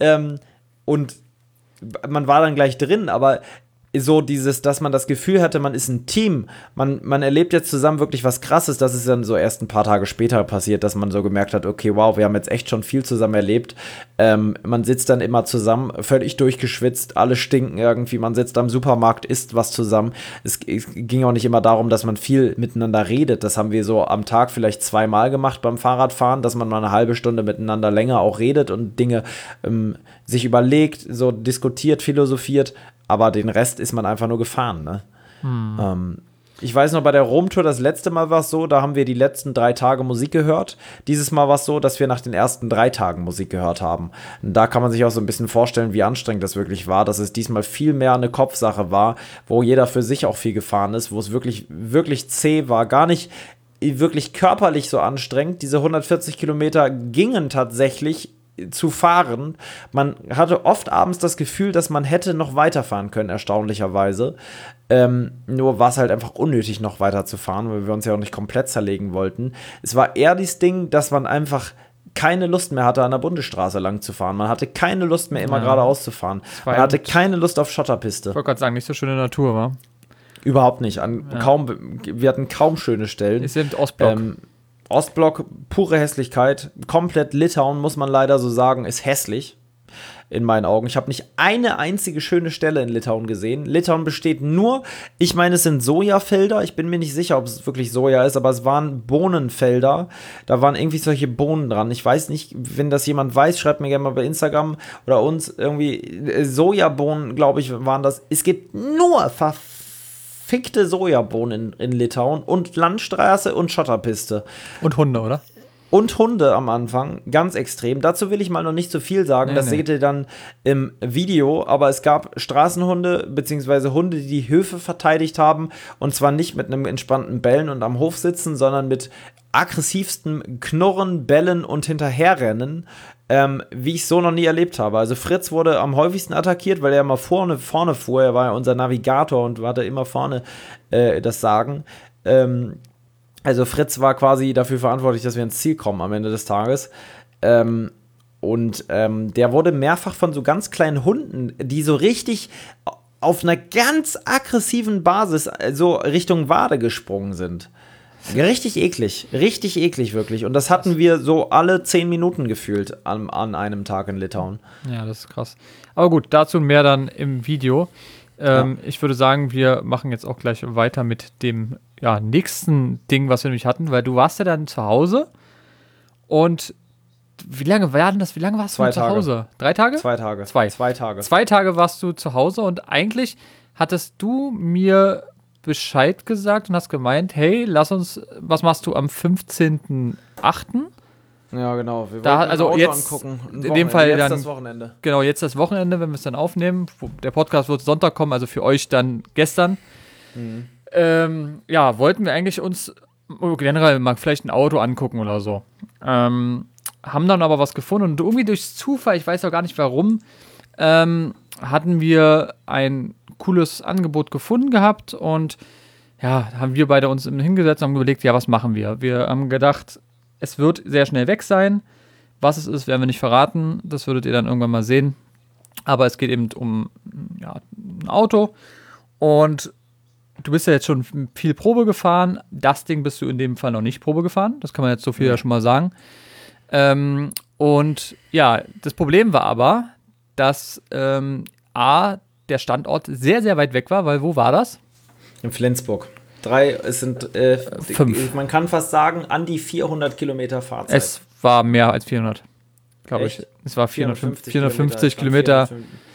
Und man war dann gleich drin, aber so dieses, dass man das Gefühl hatte, man ist ein Team, man erlebt jetzt zusammen wirklich was Krasses, das ist dann so erst ein paar Tage später passiert, dass man so gemerkt hat, okay, wow, wir haben jetzt echt schon viel zusammen erlebt. Man sitzt dann immer zusammen, völlig durchgeschwitzt, alle stinken irgendwie, man sitzt am Supermarkt, isst was zusammen. Es ging auch nicht immer darum, dass man viel miteinander redet, das haben wir so am Tag vielleicht 2-mal gemacht beim Fahrradfahren, dass man mal eine halbe Stunde miteinander länger auch redet und Dinge sich überlegt, so diskutiert, philosophiert, aber den Rest ist man einfach nur gefahren, ne? Ich weiß noch, bei der Rom-Tour, das letzte Mal war es so, da haben wir die letzten 3 Tage Musik gehört. Dieses Mal war es so, dass wir nach den ersten 3 Tagen Musik gehört haben. Und da kann man sich auch so ein bisschen vorstellen, wie anstrengend das wirklich war, dass es diesmal viel mehr eine Kopfsache war, wo jeder für sich auch viel gefahren ist, wo es wirklich, wirklich zäh war, gar nicht wirklich körperlich so anstrengend. Diese 140 Kilometer gingen tatsächlich zu fahren. Man hatte oft abends das Gefühl, dass man hätte noch weiterfahren können, erstaunlicherweise. Nur war es halt einfach unnötig, noch weiter zu fahren, weil wir uns ja auch nicht komplett zerlegen wollten. Es war eher dieses Ding, dass man einfach keine Lust mehr hatte, an der Bundesstraße lang zu fahren. Man hatte keine Lust mehr, immer geradeaus zu fahren. Man hatte keine Lust auf Schotterpiste. Ich wollte gerade sagen, nicht so schöne Natur, wa? Überhaupt nicht. Wir hatten kaum schöne Stellen. Ist eben Ostblock. Ostblock, pure Hässlichkeit. Komplett Litauen, muss man leider so sagen, ist hässlich. In meinen Augen. Ich habe nicht eine einzige schöne Stelle in Litauen gesehen. Litauen besteht nur, ich meine, es sind Sojafelder. Ich bin mir nicht sicher, ob es wirklich Soja ist, aber es waren Bohnenfelder. Da waren irgendwie solche Bohnen dran. Ich weiß nicht, wenn das jemand weiß, schreibt mir gerne mal bei Instagram oder uns irgendwie. Sojabohnen, glaube ich, waren das. Es gibt nur verfickte Sojabohnen in Litauen und Landstraße und Schotterpiste. Und Hunde, oder? Und Hunde am Anfang, ganz extrem. Dazu will ich mal noch nicht so viel sagen, das seht ihr dann im Video, aber es gab Straßenhunde, beziehungsweise Hunde, die die Höfe verteidigt haben, und zwar nicht mit einem entspannten Bellen und am Hof sitzen, sondern mit aggressivstem Knurren, Bellen und Hinterherrennen, wie ich es so noch nie erlebt habe. Also Fritz wurde am häufigsten attackiert, weil er immer vorne fuhr, er war ja unser Navigator und hatte immer vorne das Sagen. Also Fritz war quasi dafür verantwortlich, dass wir ins Ziel kommen am Ende des Tages. Der wurde mehrfach von so ganz kleinen Hunden, die so richtig auf einer ganz aggressiven Basis so Richtung Wade gesprungen sind. Richtig eklig wirklich. Und das hatten wir so alle 10 Minuten gefühlt an einem Tag in Litauen. Ja, das ist krass. Aber gut, dazu mehr dann im Video. Ich würde sagen, wir machen jetzt auch gleich weiter mit dem nächsten Ding, was wir nämlich hatten, weil du warst ja dann zu Hause und wie lange warst du zu Hause? 3 Tage? 2 Tage. 2 Tage. 2 Tage warst du zu Hause und eigentlich hattest du mir Bescheid gesagt und hast gemeint, hey, was machst du am 15.8.? Ja, genau. Wir wollten also ein Auto angucken. In dem Fall jetzt dann das Wochenende. Genau, jetzt das Wochenende, wenn wir es dann aufnehmen. Der Podcast wird Sonntag kommen, also für euch dann gestern. Wollten wir eigentlich uns generell mal vielleicht ein Auto angucken oder so. Haben dann aber was gefunden und irgendwie durch Zufall, ich weiß auch gar nicht warum, hatten wir ein cooles Angebot gefunden gehabt und haben wir beide uns hingesetzt und haben überlegt, was machen wir? Wir haben gedacht, es wird sehr schnell weg sein. Was es ist, werden wir nicht verraten. Das würdet ihr dann irgendwann mal sehen. Aber es geht eben um ein Auto. Und du bist ja jetzt schon viel Probe gefahren. Das Ding bist du in dem Fall noch nicht Probe gefahren. Das kann man jetzt so viel ja schon mal sagen. Das Problem war aber, dass der Standort sehr, sehr weit weg war, weil wo war das? In Flensburg. Es sind 5. Man kann fast sagen, an die 400 Kilometer Fahrzeit. Es war mehr als 400, glaube ich. Es war 450 Kilometer.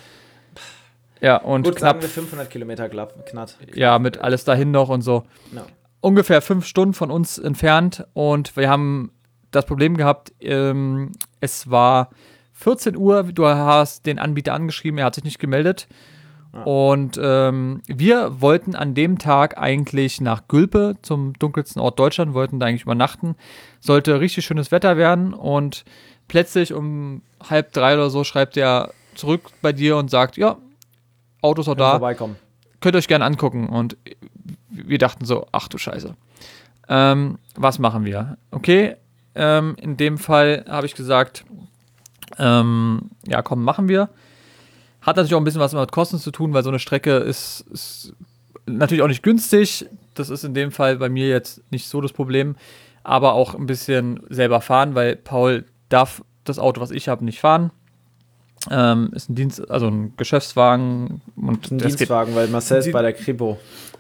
Ja, und gut, knapp sagen wir 500 Kilometer knapp. Ja, mit alles dahin noch und so. No. Ungefähr 5 Stunden von uns entfernt und wir haben das Problem gehabt, es war 14 Uhr, du hast den Anbieter angeschrieben, er hat sich nicht gemeldet. Und wir wollten an dem Tag eigentlich nach Gülpe, zum dunkelsten Ort Deutschland, wollten da eigentlich übernachten. Sollte richtig schönes Wetter werden und plötzlich um 2:30 oder so schreibt er zurück bei dir und sagt, ja, Auto ist auch da, vorbeikommen. Könnt ihr euch gerne angucken. Und wir dachten so, ach du Scheiße. Was machen wir? Okay, in dem Fall habe ich gesagt, ja komm, machen wir. Hat natürlich auch ein bisschen was mit Kosten zu tun, weil so eine Strecke ist natürlich auch nicht günstig. Das ist in dem Fall bei mir jetzt nicht so das Problem. Aber auch ein bisschen selber fahren, weil Paul darf das Auto, was ich habe, nicht fahren. Ist ein Geschäftswagen. Und ein Dienstwagen, weil Marcel ist bei der Kripo.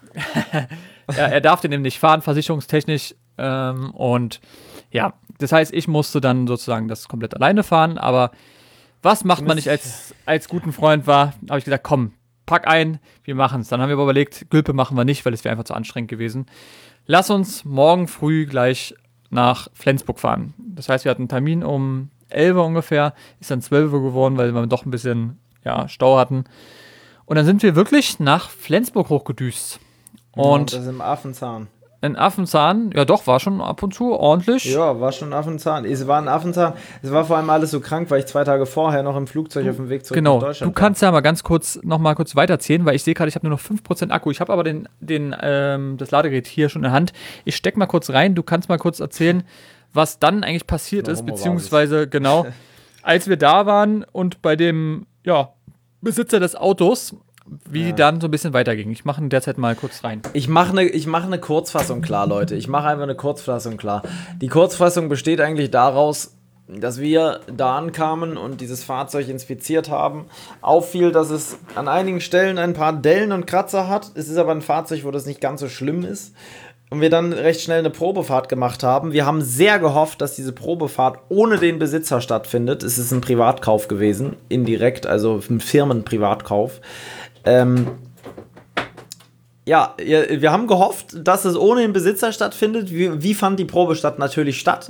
Ja, er darf den eben nicht fahren, versicherungstechnisch. Und ja, das heißt, ich musste dann sozusagen das komplett alleine fahren. Aber was macht man nicht als guten Freund war, habe ich gesagt, komm, pack ein, wir machen es. Dann haben wir aber überlegt, Gülpe machen wir nicht, weil es wäre einfach zu anstrengend gewesen. Lass uns morgen früh gleich nach Flensburg fahren. Das heißt, wir hatten einen Termin um 11 Uhr ungefähr, ist dann 12 Uhr geworden, weil wir doch ein bisschen Stau hatten. Und dann sind wir wirklich nach Flensburg hochgedüst. Und das ist im Affenzahn. In Affenzahn, ja doch, war schon ab und zu ordentlich. Ja, war schon Affenzahn. Es war ein Affenzahn. Es war vor allem alles so krank, weil ich 2 Tage vorher noch im Flugzeug auf dem Weg zurück nach Deutschland war. Du kannst ja mal noch mal kurz weiterzählen, weil ich sehe gerade, ich habe nur noch 5% Akku. Ich habe aber das Ladegerät hier schon in der Hand. Ich stecke mal kurz rein. Du kannst mal kurz erzählen, was dann eigentlich passiert ist, beziehungsweise genau, als wir da waren und bei dem Besitzer des Autos, wie dann so ein bisschen weiterging. Ich mache derzeit mal kurz rein. Ich mache eine Kurzfassung klar, Leute. Ich mache einfach eine Kurzfassung klar. Die Kurzfassung besteht eigentlich daraus, dass wir da ankamen und dieses Fahrzeug inspiziert haben. Auffiel, dass es an einigen Stellen ein paar Dellen und Kratzer hat. Es ist aber ein Fahrzeug, wo das nicht ganz so schlimm ist. Und wir dann recht schnell eine Probefahrt gemacht haben. Wir haben sehr gehofft, dass diese Probefahrt ohne den Besitzer stattfindet. Es ist ein Privatkauf gewesen, indirekt, also ein Firmenprivatkauf. Wir haben gehofft, dass es ohne den Besitzer stattfindet. Wie fand die Probefahrt natürlich statt?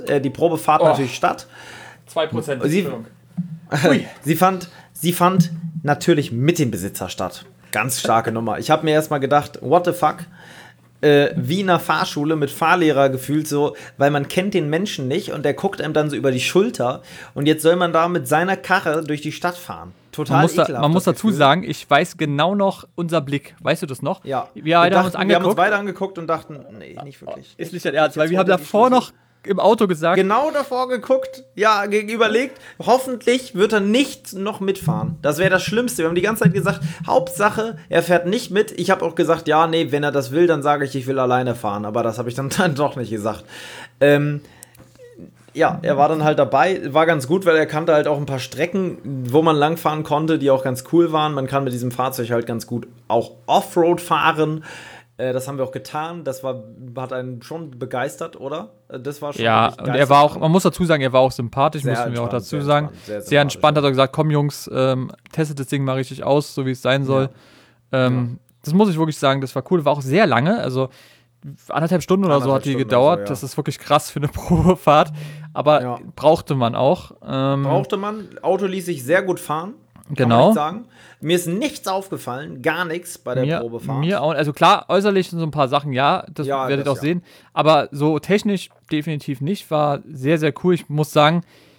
2%. Sie fand natürlich mit dem Besitzer statt. Ganz starke Nummer. Ich habe mir erstmal gedacht, what the fuck? Wie in einer Fahrschule mit Fahrlehrer gefühlt so, weil man kennt den Menschen nicht und der guckt einem dann so über die Schulter und jetzt soll man da mit seiner Karre durch die Stadt fahren. Total ekelhaft. Man muss dazu sagen, ich weiß genau noch unser Blick. Weißt du das noch? Ja. Wir haben uns beide angeguckt und dachten, nee, nicht wirklich. Ist nicht dein Ernst, weil wir haben davor noch im Auto gesagt. Genau davor geguckt, überlegt, hoffentlich wird er nicht noch mitfahren. Das wäre das Schlimmste. Wir haben die ganze Zeit gesagt, Hauptsache, er fährt nicht mit. Ich habe auch gesagt, wenn er das will, dann sage ich will alleine fahren. Aber das habe ich dann doch nicht gesagt. Er war dann halt dabei. War ganz gut, weil er kannte halt auch ein paar Strecken, wo man langfahren konnte, die auch ganz cool waren. Man kann mit diesem Fahrzeug halt ganz gut auch Offroad fahren. Das haben wir auch getan. hat einen schon begeistert, oder? Das war schon. Ja, und er war auch, man muss dazu sagen, er war auch sympathisch, müssen wir auch dazu sagen. Sehr entspannt, hat er gesagt, komm Jungs, testet das Ding mal richtig aus, so wie es sein soll. Das muss ich wirklich sagen, das war cool. War auch sehr lange, also 1,5 Stunden oder so hat die gedauert. So, Das ist wirklich krass für eine Probefahrt. Aber brauchte man auch. Auto ließ sich sehr gut fahren. Genau. Sagen. Mir ist nichts aufgefallen, gar nichts bei der Probefahrt. Mir auch, also klar, äußerlich so ein paar Sachen, das werdet ihr auch sehen. Aber so technisch definitiv nicht. War sehr, sehr cool. Ich muss sagen,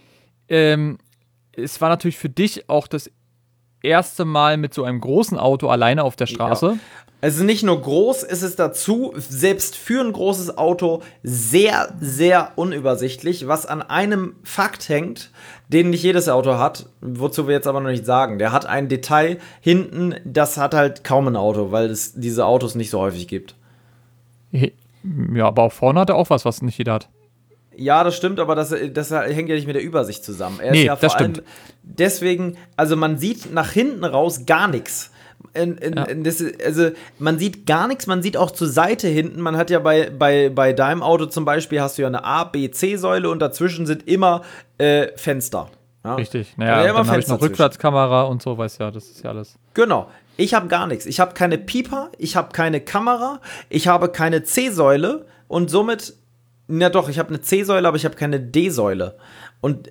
es war natürlich für dich auch das erste Mal mit so einem großen Auto alleine auf der Straße. Ja. Es ist nicht nur groß, es ist dazu, selbst für ein großes Auto, sehr, sehr unübersichtlich, was an einem Fakt hängt, den nicht jedes Auto hat, wozu wir jetzt aber noch nicht sagen. Der hat ein Detail hinten, das hat halt kaum ein Auto, weil es diese Autos nicht so häufig gibt. Ja, aber auch vorne hat er auch was nicht jeder hat. Ja, das stimmt, aber das hängt ja nicht mit der Übersicht zusammen. Er ist Nee, ja das vor allem stimmt. deswegen, also man sieht nach hinten raus gar nichts. Also man sieht gar nichts, man sieht auch zur Seite hinten, man hat ja bei deinem Auto zum Beispiel, hast du ja eine A, B, C-Säule und dazwischen sind immer Fenster. Ja? Richtig. Ja, Naja, immer dann habe ich Fenster noch zwischen. Rückwärtskamera und so, weißt ja, das ist ja alles. Genau. Ich habe gar nichts. Ich habe keine Pieper, ich habe keine Kamera, ich habe keine C-Säule und somit, na doch, ich habe eine C-Säule, aber ich habe keine D-Säule. Und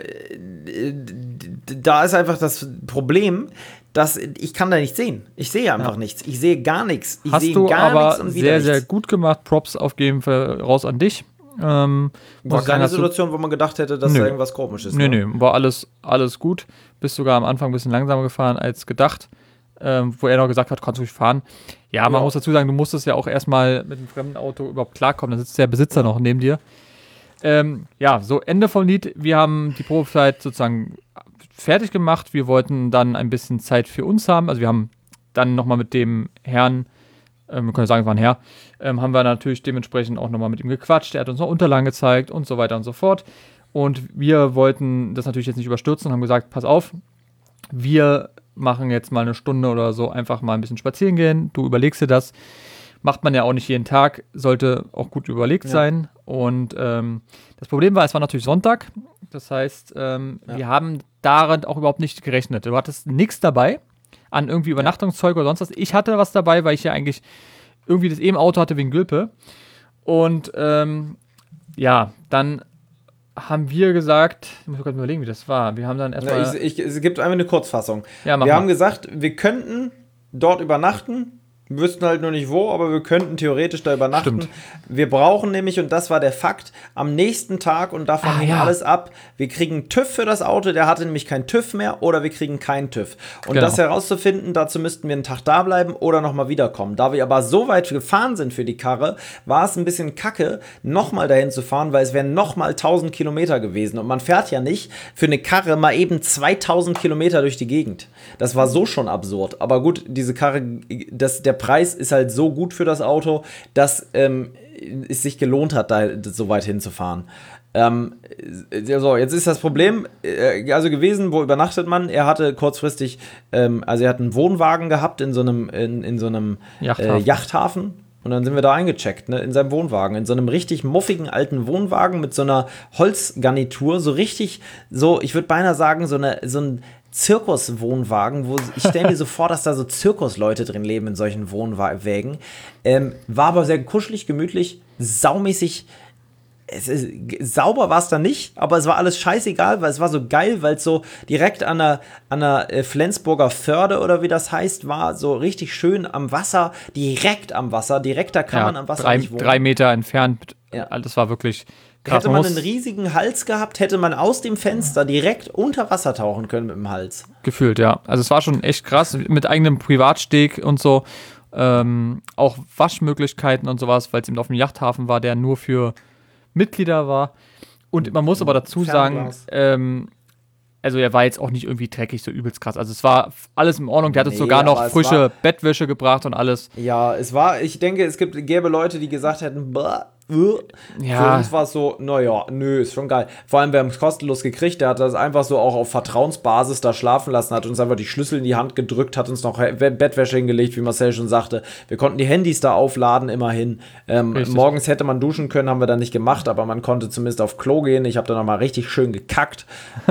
da ist einfach das Problem, dass ich kann da nicht sehen. Ich sehe einfach nichts. Ich sehe gar nichts. Ich Hast sehe du gar aber nichts und wieder sehr, nichts. sehr gut gemacht. Props auf jeden Fall raus an dich. War Muss keine sagen, Situation, wo man gedacht hätte, dass da irgendwas komisch ist. Nee, ne? war alles gut. Bist sogar am Anfang ein bisschen langsamer gefahren als gedacht. Wo er noch gesagt hat, kannst du ruhig fahren. Ja, man muss dazu sagen, du musstest ja auch erstmal mit einem fremden Auto überhaupt klarkommen. Da sitzt der Besitzer noch neben dir. Ja, so Ende vom Lied. Wir haben die Probezeit sozusagen fertig gemacht. Wir wollten dann ein bisschen Zeit für uns haben. Also wir haben dann nochmal mit dem Herrn, wir können sagen, es war ein Herr, haben wir natürlich dementsprechend auch nochmal mit ihm gequatscht. Er hat uns noch Unterlagen gezeigt und so weiter und so fort. Und wir wollten das natürlich jetzt nicht überstürzen und haben gesagt, pass auf, wir machen jetzt mal eine Stunde oder so einfach mal ein bisschen spazieren gehen. Du überlegst dir das. Macht man ja auch nicht jeden Tag, sollte auch gut überlegt sein. Und das Problem war, es war natürlich Sonntag. Das heißt, wir haben darin auch überhaupt nicht gerechnet. Du hattest nichts dabei an irgendwie Übernachtungszeug oder sonst was. Ich hatte was dabei, weil ich ja eigentlich irgendwie das im Auto hatte wegen Gülpe. Und ja, dann haben wir gesagt, ich muss gerade überlegen, wie das war. Wir haben dann erstmal. Es gibt einfach eine Kurzfassung. Ja, mach wir mal. haben gesagt, wir könnten dort übernachten. Wir wüssten halt nur nicht wo, aber wir könnten theoretisch da übernachten. Stimmt. Wir brauchen nämlich, und das war der Fakt, am nächsten Tag, und davon hing alles ab, wir kriegen TÜV für das Auto, der hatte nämlich keinen TÜV mehr, oder wir kriegen keinen TÜV. Und Genau. das herauszufinden, dazu müssten wir einen Tag da bleiben oder nochmal wiederkommen. Da wir aber so weit gefahren sind für die Karre, war es ein bisschen kacke, nochmal dahin zu fahren, weil es wären nochmal 1000 Kilometer gewesen. Und man fährt ja nicht für eine Karre mal eben 2000 Kilometer durch die Gegend. Das war so schon absurd. Aber gut, diese Karre, der Preis ist halt so gut für das Auto, dass es sich gelohnt hat, da so weit hinzufahren. So, jetzt ist das Problem also gewesen, wo übernachtet man? Er hatte kurzfristig, also er hat einen Wohnwagen gehabt in so einem Yachthafen. Und dann sind wir da eingecheckt, ne, in seinem Wohnwagen, in so einem richtig muffigen alten Wohnwagen mit so einer Holzgarnitur, so richtig, so, ich würde beinahe sagen, so ein Zirkuswohnwagen, wo ich stelle mir so vor, dass da so Zirkusleute drin leben in solchen Wohnwagen. War aber sehr kuschelig, gemütlich, saumäßig. Sauber war es da nicht, aber es war alles scheißegal, weil es war so geil, weil es so direkt an der Flensburger Förde oder wie das heißt, war so richtig schön am Wasser, direkter kann man am Wasser nicht wohnen. 3 Meter entfernt, Ja. das war wirklich krass. Hätte man einen riesigen Hals gehabt, hätte man aus dem Fenster direkt unter Wasser tauchen können mit dem Hals. Gefühlt, ja. Also es war schon echt krass, mit eigenem Privatsteg und so. Auch Waschmöglichkeiten und sowas, weil es eben auf dem Yachthafen war, der nur für Mitglieder war. Und man muss aber dazu sagen, also er war jetzt auch nicht irgendwie dreckig, so übelst krass. Also es war alles in Ordnung. Der hat uns sogar noch frische Bettwäsche gebracht und alles. Ja, ich denke, gäbe Leute, die gesagt hätten, Ja. Für uns war es so, naja, nö, ist schon geil. Vor allem, wir haben es kostenlos gekriegt, der hat das einfach so auch auf Vertrauensbasis da schlafen lassen, hat uns einfach die Schlüssel in die Hand gedrückt, hat uns noch Bettwäsche hingelegt, wie Marcel schon sagte. Wir konnten die Handys da aufladen, immerhin. Morgens hätte man duschen können, haben wir dann nicht gemacht, aber man konnte zumindest auf Klo gehen. Ich habe da nochmal richtig schön gekackt.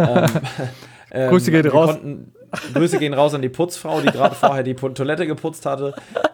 Grüße gehen raus. Grüße gehen raus an die Putzfrau, die gerade vorher die Toilette geputzt hatte.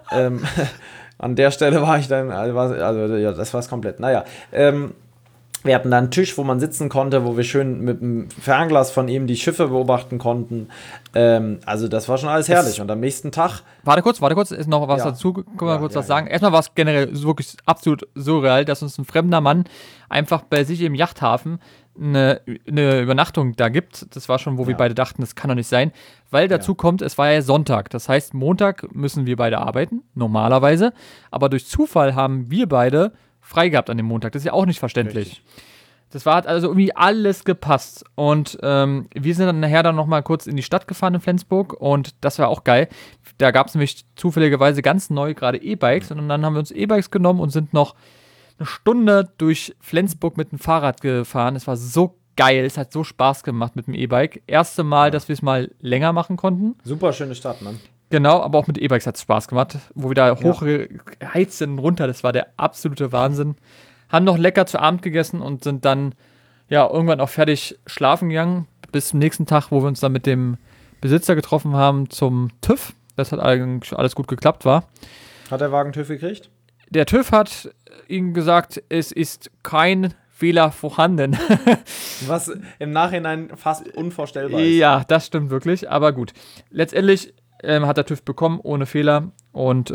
An der Stelle war ich dann, also ja, das war es komplett. Naja, wir hatten da einen Tisch, wo man sitzen konnte, wo wir schön mit dem Fernglas von ihm die Schiffe beobachten konnten. Also das war schon alles herrlich. Und am nächsten Tag... Warte kurz, ist noch was dazu, können wir kurz was sagen. Erstmal war es generell wirklich absolut surreal, dass uns ein fremder Mann einfach bei sich im Yachthafen eine Übernachtung da gibt. Das war schon, wo wir beide dachten, das kann doch nicht sein. Weil dazu kommt, es war ja Sonntag. Das heißt, Montag müssen wir beide arbeiten, normalerweise. Aber durch Zufall haben wir beide frei gehabt an dem Montag. Das ist ja auch nicht verständlich. Richtig. Das hat also irgendwie alles gepasst. Und wir sind dann nachher nochmal kurz in die Stadt gefahren in Flensburg. Und das war auch geil. Da gab es nämlich zufälligerweise ganz neu gerade E-Bikes. Und dann haben wir uns E-Bikes genommen und sind noch eine Stunde durch Flensburg mit dem Fahrrad gefahren. Es war so geil, es hat so Spaß gemacht mit dem E-Bike. Erste Mal, dass wir es mal länger machen konnten. Super schöne Stadt, ne? Genau, aber auch mit E-Bikes hat es Spaß gemacht, wo wir da hochgeheizt sind runter. Das war der absolute Wahnsinn. Haben noch lecker zu Abend gegessen und sind dann irgendwann auch fertig schlafen gegangen. Bis zum nächsten Tag, wo wir uns dann mit dem Besitzer getroffen haben zum TÜV. Das hat eigentlich alles gut geklappt, war. Hat der Wagen TÜV gekriegt? Der TÜV hat ihnen gesagt, es ist kein Fehler vorhanden. Was im Nachhinein fast unvorstellbar ist. Ja, das stimmt wirklich, aber gut. Letztendlich hat der TÜV bekommen, ohne Fehler. Und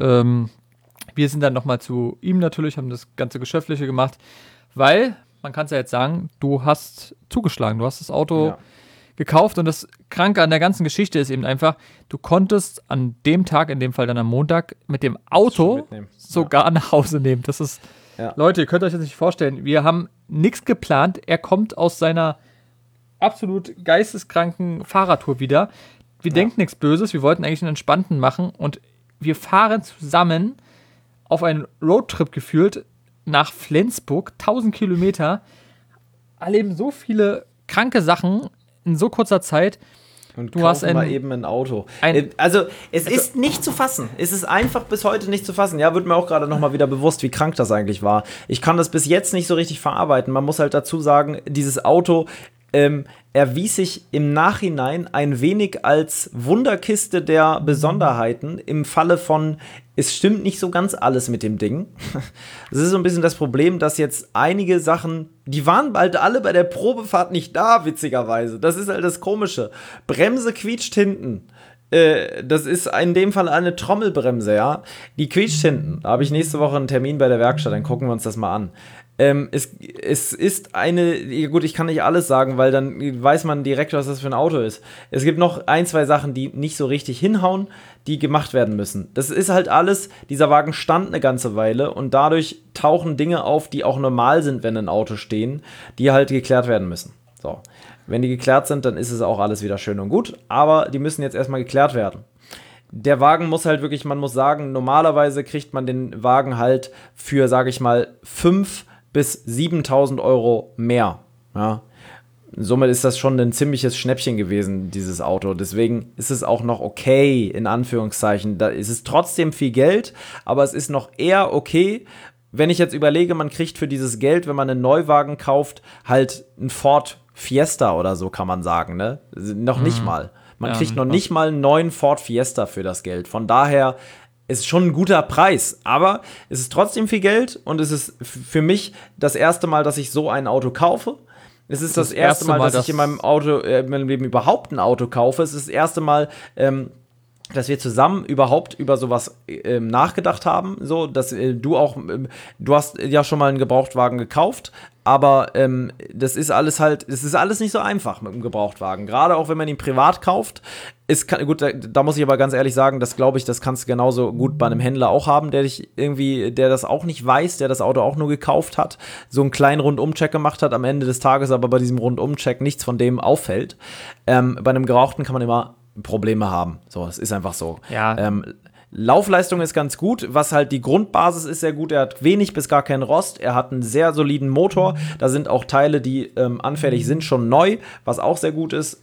wir sind dann nochmal zu ihm natürlich, haben das ganze Geschäftliche gemacht, weil, man kann es ja jetzt sagen, du hast zugeschlagen, du hast das Auto gekauft und das Kranke an der ganzen Geschichte ist eben einfach, du konntest an dem Tag, in dem Fall dann am Montag, mit dem Auto sogar nach Hause nehmen. Das ist, Leute, ihr könnt euch das nicht vorstellen, wir haben nichts geplant, er kommt aus seiner absolut geisteskranken Fahrradtour wieder. Wir denken nichts Böses, wir wollten eigentlich einen entspannten machen und wir fahren zusammen auf einen Roadtrip gefühlt nach Flensburg, 1000 Kilometer, erleben so viele kranke Sachen in so kurzer Zeit. Und du hast mal eben ein Auto. Also es ist nicht zu fassen. Es ist einfach bis heute nicht zu fassen. Ja, wird mir auch gerade nochmal wieder bewusst, wie krank das eigentlich war. Ich kann das bis jetzt nicht so richtig verarbeiten. Man muss halt dazu sagen, dieses Auto erwies sich im Nachhinein ein wenig als Wunderkiste der Besonderheiten im Falle von, es stimmt nicht so ganz alles mit dem Ding. Es ist so ein bisschen das Problem, dass jetzt einige Sachen, die waren bald alle bei der Probefahrt nicht da, witzigerweise. Das ist halt das Komische. Bremse quietscht hinten. Das ist in dem Fall eine Trommelbremse, ja. Die quietscht hinten. Da habe ich nächste Woche einen Termin bei der Werkstatt, dann gucken wir uns das mal an. Es ist eine, gut, ich kann nicht alles sagen, weil dann weiß man direkt, was das für ein Auto ist. Es gibt noch ein, zwei Sachen, die nicht so richtig hinhauen, die gemacht werden müssen. Das ist halt alles, dieser Wagen stand eine ganze Weile und dadurch tauchen Dinge auf, die auch normal sind, wenn ein Auto stehen, die halt geklärt werden müssen. So, wenn die geklärt sind, dann ist es auch alles wieder schön und gut, aber die müssen jetzt erstmal geklärt werden. Der Wagen muss halt wirklich, man muss sagen, normalerweise kriegt man den Wagen halt für, sage ich mal, 5.000 bis 7.000 Euro mehr. Ja. Somit ist das schon ein ziemliches Schnäppchen gewesen, dieses Auto. Deswegen ist es auch noch okay, in Anführungszeichen. Da ist es trotzdem viel Geld, aber es ist noch eher okay, wenn ich jetzt überlege, man kriegt für dieses Geld, wenn man einen Neuwagen kauft, halt einen Ford Fiesta oder so, kann man sagen, ne? Noch nicht mal. Man kriegt noch nicht mal einen neuen Ford Fiesta für das Geld. Von daher ist schon ein guter Preis, aber es ist trotzdem viel Geld und es ist für mich das erste Mal, dass ich so ein Auto kaufe. Es ist das erste Mal, dass ich in meinem Leben überhaupt ein Auto kaufe. Es ist das erste Mal, dass wir zusammen überhaupt über sowas nachgedacht haben, so, dass du hast ja schon mal einen Gebrauchtwagen gekauft, aber das ist alles nicht so einfach mit dem Gebrauchtwagen, gerade auch wenn man ihn privat kauft. Gut, da muss ich aber ganz ehrlich sagen, das glaube ich, das kannst du genauso gut bei einem Händler auch haben, der das auch nicht weiß, der das Auto auch nur gekauft hat, so einen kleinen Rundumcheck gemacht hat, am Ende des Tages aber bei diesem Rundumcheck nichts von dem auffällt. Bei einem Gebrauchten kann man immer Probleme haben. So, es ist einfach so. Ja. Laufleistung ist ganz gut, was halt die Grundbasis ist sehr gut. Er hat wenig bis gar keinen Rost, er hat einen sehr soliden Motor, da sind auch Teile, die anfällig sind, schon neu, was auch sehr gut ist.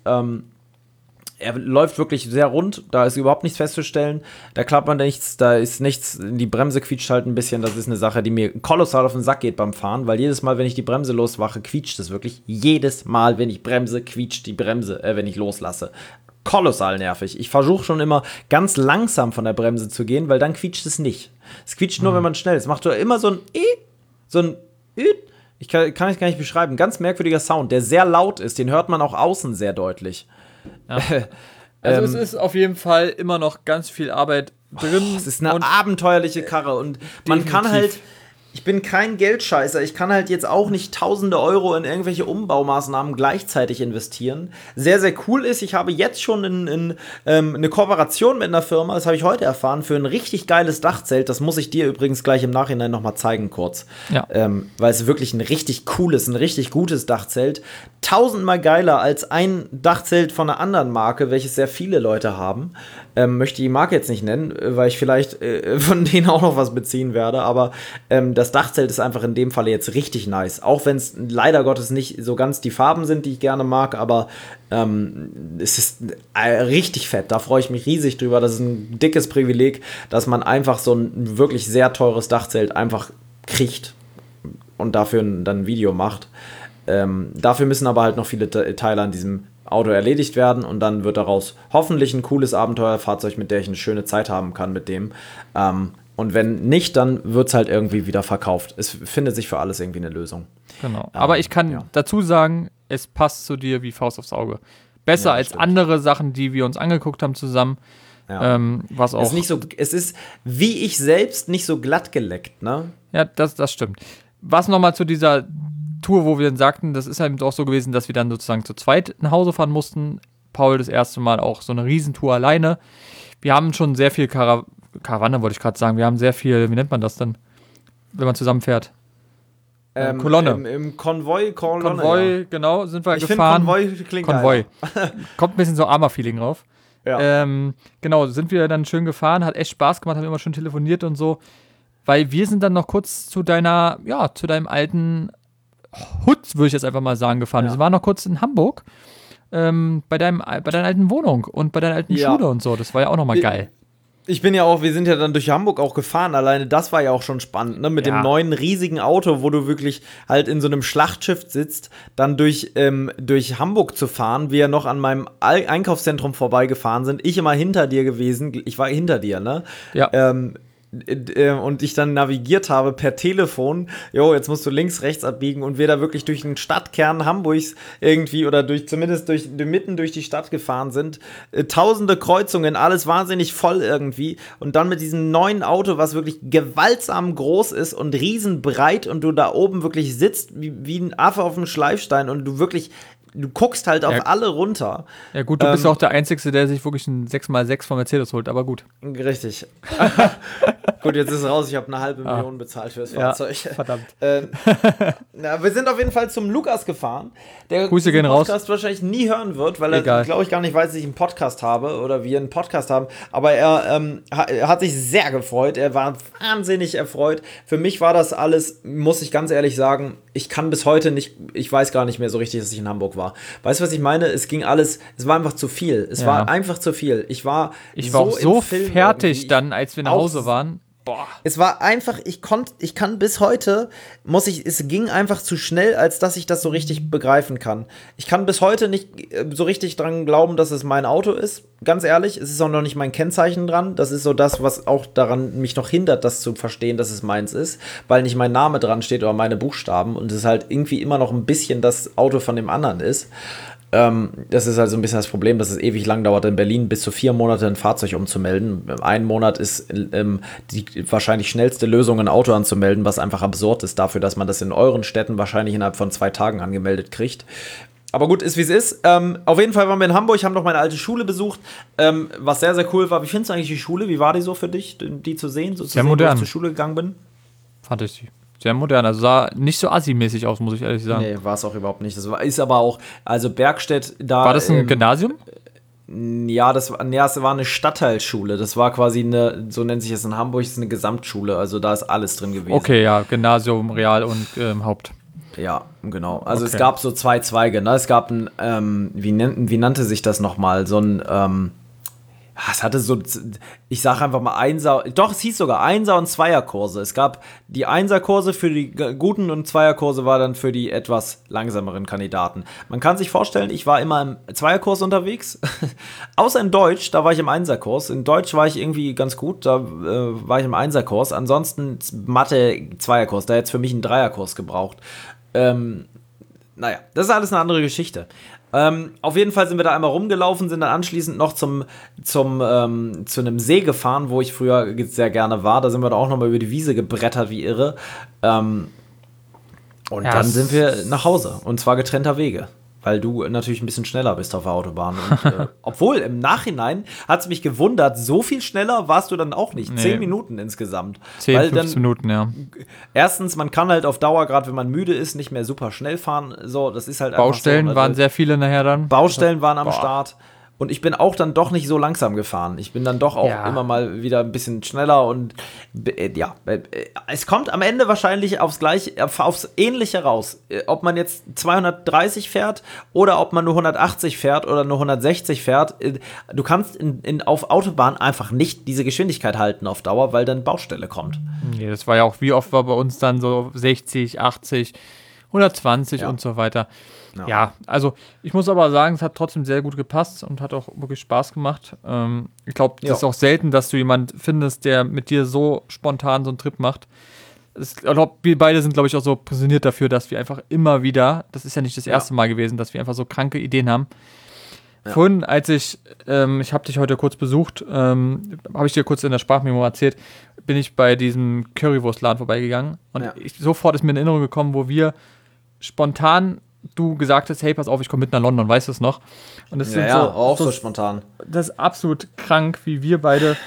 Er läuft wirklich sehr rund, da ist überhaupt nichts festzustellen, da klappt man nichts, da ist nichts, die Bremse quietscht halt ein bisschen, das ist eine Sache, die mir kolossal auf den Sack geht beim Fahren, weil jedes Mal, wenn ich die Bremse losmache, quietscht es wirklich. Jedes Mal, wenn ich bremse, quietscht die Bremse, wenn ich loslasse. Kolossal nervig. Ich versuche schon immer ganz langsam von der Bremse zu gehen, weil dann quietscht es nicht. Es quietscht nur, wenn man schnell ist. Es macht immer so ein ich kann es gar nicht beschreiben. Ganz merkwürdiger Sound, der sehr laut ist. Den hört man auch außen sehr deutlich. Ja. Also es ist auf jeden Fall immer noch ganz viel Arbeit drin. Es ist eine abenteuerliche Karre und man kann halt, ich bin kein Geldscheißer, ich kann halt jetzt auch nicht tausende Euro in irgendwelche Umbaumaßnahmen gleichzeitig investieren. Sehr, sehr cool ist, ich habe jetzt schon eine Kooperation mit einer Firma, das habe ich heute erfahren, für ein richtig geiles Dachzelt. Das muss ich dir übrigens gleich im Nachhinein nochmal zeigen kurz. Ja. Weil es wirklich ein richtig cooles, ein richtig gutes Dachzelt. 1000-mal geiler als ein Dachzelt von einer anderen Marke, welches sehr viele Leute haben. Möchte die Marke jetzt nicht nennen, weil ich vielleicht von denen auch noch was beziehen werde, aber das das Dachzelt ist einfach in dem Falle jetzt richtig nice. Auch wenn es leider Gottes nicht so ganz die Farben sind, die ich gerne mag, aber es ist richtig fett. Da freue ich mich riesig drüber. Das ist ein dickes Privileg, dass man einfach so ein wirklich sehr teures Dachzelt einfach kriegt und dafür dann ein Video macht. Dafür müssen aber halt noch viele Teile an diesem Auto erledigt werden und dann wird daraus hoffentlich ein cooles Abenteuerfahrzeug, mit der ich eine schöne Zeit haben kann mit dem. Und wenn nicht, dann wird es halt irgendwie wieder verkauft. Es findet sich für alles irgendwie eine Lösung. Genau. Aber ich kann dazu sagen, es passt zu dir wie Faust aufs Auge. Besser als andere Sachen, die wir uns angeguckt haben zusammen. Ja. Was auch. Es ist wie ich selbst nicht so glatt geleckt, ne? Ja, das stimmt. Was nochmal zu dieser Tour, wo wir dann sagten, das ist halt auch so gewesen, dass wir dann sozusagen zu zweit nach Hause fahren mussten. Paul das erste Mal auch so eine Riesentour alleine. Wir haben schon sehr viel Karawane, wollte ich gerade sagen. Wir haben sehr viel, wie nennt man das denn, wenn man zusammenfährt? Kolonne. Im Konvoi, genau, sind wir gefahren. Konvoi klingt Konvoi. Kommt ein bisschen so Arma-Feeling rauf. Ja. Genau, sind wir dann schön gefahren, hat echt Spaß gemacht, haben immer schön telefoniert und so. Weil wir sind dann noch kurz zu deinem alten Hut, würde ich jetzt einfach mal sagen, gefahren. Ja. Wir waren noch kurz in Hamburg bei deiner alten Wohnung und bei deiner alten Schule und so. Das war ja auch nochmal geil. Wir sind ja dann durch Hamburg auch gefahren, alleine das war ja auch schon spannend, ne? Mit dem neuen riesigen Auto, wo du wirklich halt in so einem Schlachtschiff sitzt, dann durch Hamburg zu fahren, wir noch an meinem Einkaufszentrum vorbeigefahren sind, ich immer hinter dir gewesen, ich war hinter dir, ne? Ja. Und ich dann navigiert habe per Telefon, jetzt musst du links, rechts abbiegen und wir da wirklich durch den Stadtkern Hamburgs irgendwie oder zumindest mitten durch die Stadt gefahren sind. Tausende Kreuzungen, alles wahnsinnig voll irgendwie und dann mit diesem neuen Auto, was wirklich gewaltsam groß ist und riesenbreit und du da oben wirklich sitzt wie ein Affe auf dem Schleifstein und du guckst halt auf alle runter. Ja gut, du bist auch der Einzige, der sich wirklich ein 6x6 von Mercedes holt, aber gut. Richtig. Gut, jetzt ist es raus, ich habe eine halbe Million bezahlt für das Fahrzeug. Verdammt. Wir sind auf jeden Fall zum Lukas gefahren, der Grüße gehen Podcast raus. wahrscheinlich nie hören wird, weil er, glaube ich, gar nicht weiß, dass ich einen Podcast habe oder wir einen Podcast haben, aber er hat sich sehr gefreut, er war wahnsinnig erfreut. Für mich war das alles, muss ich ganz ehrlich sagen, ich kann bis heute nicht, ich weiß gar nicht mehr so richtig, dass ich in Hamburg war. Weißt du, was ich meine? Es war einfach zu viel. Es war einfach zu viel. Ich war auch so fertig dann, als wir nach Hause waren. Boah. Es war einfach, ich kann bis heute, es ging einfach zu schnell, als dass ich das so richtig begreifen kann. Ich kann bis heute nicht so richtig dran glauben, dass es mein Auto ist. Ganz ehrlich, es ist auch noch nicht mein Kennzeichen dran. Das ist so das, was auch daran mich noch hindert, das zu verstehen, dass es meins ist, weil nicht mein Name dran steht oder meine Buchstaben und es halt irgendwie immer noch ein bisschen das Auto von dem anderen ist. Das ist also ein bisschen das Problem, dass es ewig lang dauert, in Berlin bis zu 4 Monate ein Fahrzeug umzumelden. Ein Monat ist die wahrscheinlich schnellste Lösung, ein Auto anzumelden, was einfach absurd ist dafür, dass man das in euren Städten wahrscheinlich innerhalb von 2 Tagen angemeldet kriegt. Aber gut, ist wie es ist. Auf jeden Fall waren wir in Hamburg, haben noch meine alte Schule besucht, was sehr, sehr cool war. Wie findest du eigentlich die Schule? Wie war die so für dich, die zu sehen? Sehr modern. Wo ich zur Schule gegangen bin? Fand ich sie. Sehr modern, also sah nicht so assi-mäßig aus, muss ich ehrlich sagen. Nee, war es auch überhaupt nicht. Ist aber auch, also Bergstedt, da... War das ein Gymnasium? Ja, es war eine Stadtteilschule. Das war quasi so nennt sich es in Hamburg, ist eine Gesamtschule. Also da ist alles drin gewesen. Okay, ja, Gymnasium, Real und Haupt. Ja, genau. Also es gab so 2 Zweige. Ne? Es gab wie nannte sich das nochmal? So ein, es hatte so, ich sage einfach mal es hieß sogar Einser- und Zweierkurse. Es gab die Einserkurse für die guten und Zweierkurse war dann für die etwas langsameren Kandidaten. Man kann sich vorstellen, ich war immer im Zweierkurs unterwegs, außer in Deutsch, da war ich im Einserkurs. In Deutsch war ich irgendwie ganz gut, da war ich im Einserkurs. Ansonsten Mathe Zweierkurs, da hätte es für mich einen Dreierkurs gebraucht. Naja, das ist alles eine andere Geschichte. Auf jeden Fall sind wir da einmal rumgelaufen, sind dann anschließend noch zu einem See gefahren, wo ich früher sehr gerne war. Da sind wir da auch nochmal über die Wiese gebrettert wie irre. Und dann sind wir nach Hause. Und zwar getrennter Wege. Weil du natürlich ein bisschen schneller bist auf der Autobahn. Und, obwohl, im Nachhinein hat es mich gewundert, so viel schneller warst du dann auch nicht. Nee. 10 Minuten insgesamt. 15 Minuten, ja. Erstens, man kann halt auf Dauer, gerade wenn man müde ist, nicht mehr super schnell fahren. So, das ist halt Baustellen einfach so, waren sehr viele nachher dann. Baustellen waren am Start. Und ich bin auch dann doch nicht so langsam gefahren. Ich bin dann doch auch immer mal wieder ein bisschen schneller und es kommt am Ende wahrscheinlich aufs Ähnliche raus. Ob man jetzt 230 fährt oder ob man nur 180 fährt oder nur 160 fährt. Du kannst auf Autobahn einfach nicht diese Geschwindigkeit halten auf Dauer, weil dann Baustelle kommt. Nee, das war ja auch, wie oft war bei uns dann so 60, 80, 120 und so weiter. Ja, also ich muss aber sagen, es hat trotzdem sehr gut gepasst und hat auch wirklich Spaß gemacht. Ich glaube, das ist auch selten, dass du jemanden findest, der mit dir so spontan so einen Trip macht. Ich glaube, wir beide sind, glaube ich, auch so präsentiert dafür, dass wir einfach immer wieder, das ist ja nicht das erste Mal gewesen, dass wir einfach so kranke Ideen haben. Ja. Vorhin, als ich habe dich heute kurz besucht, habe ich dir kurz in der Sprachmemo erzählt, bin ich bei diesem Currywurstladen vorbeigegangen und sofort ist mir in Erinnerung gekommen, wo wir spontan du gesagt hast, hey, pass auf, ich komme mit nach London, weißt du es noch? Und das sind so spontan. Das ist absolut krank, wie wir beide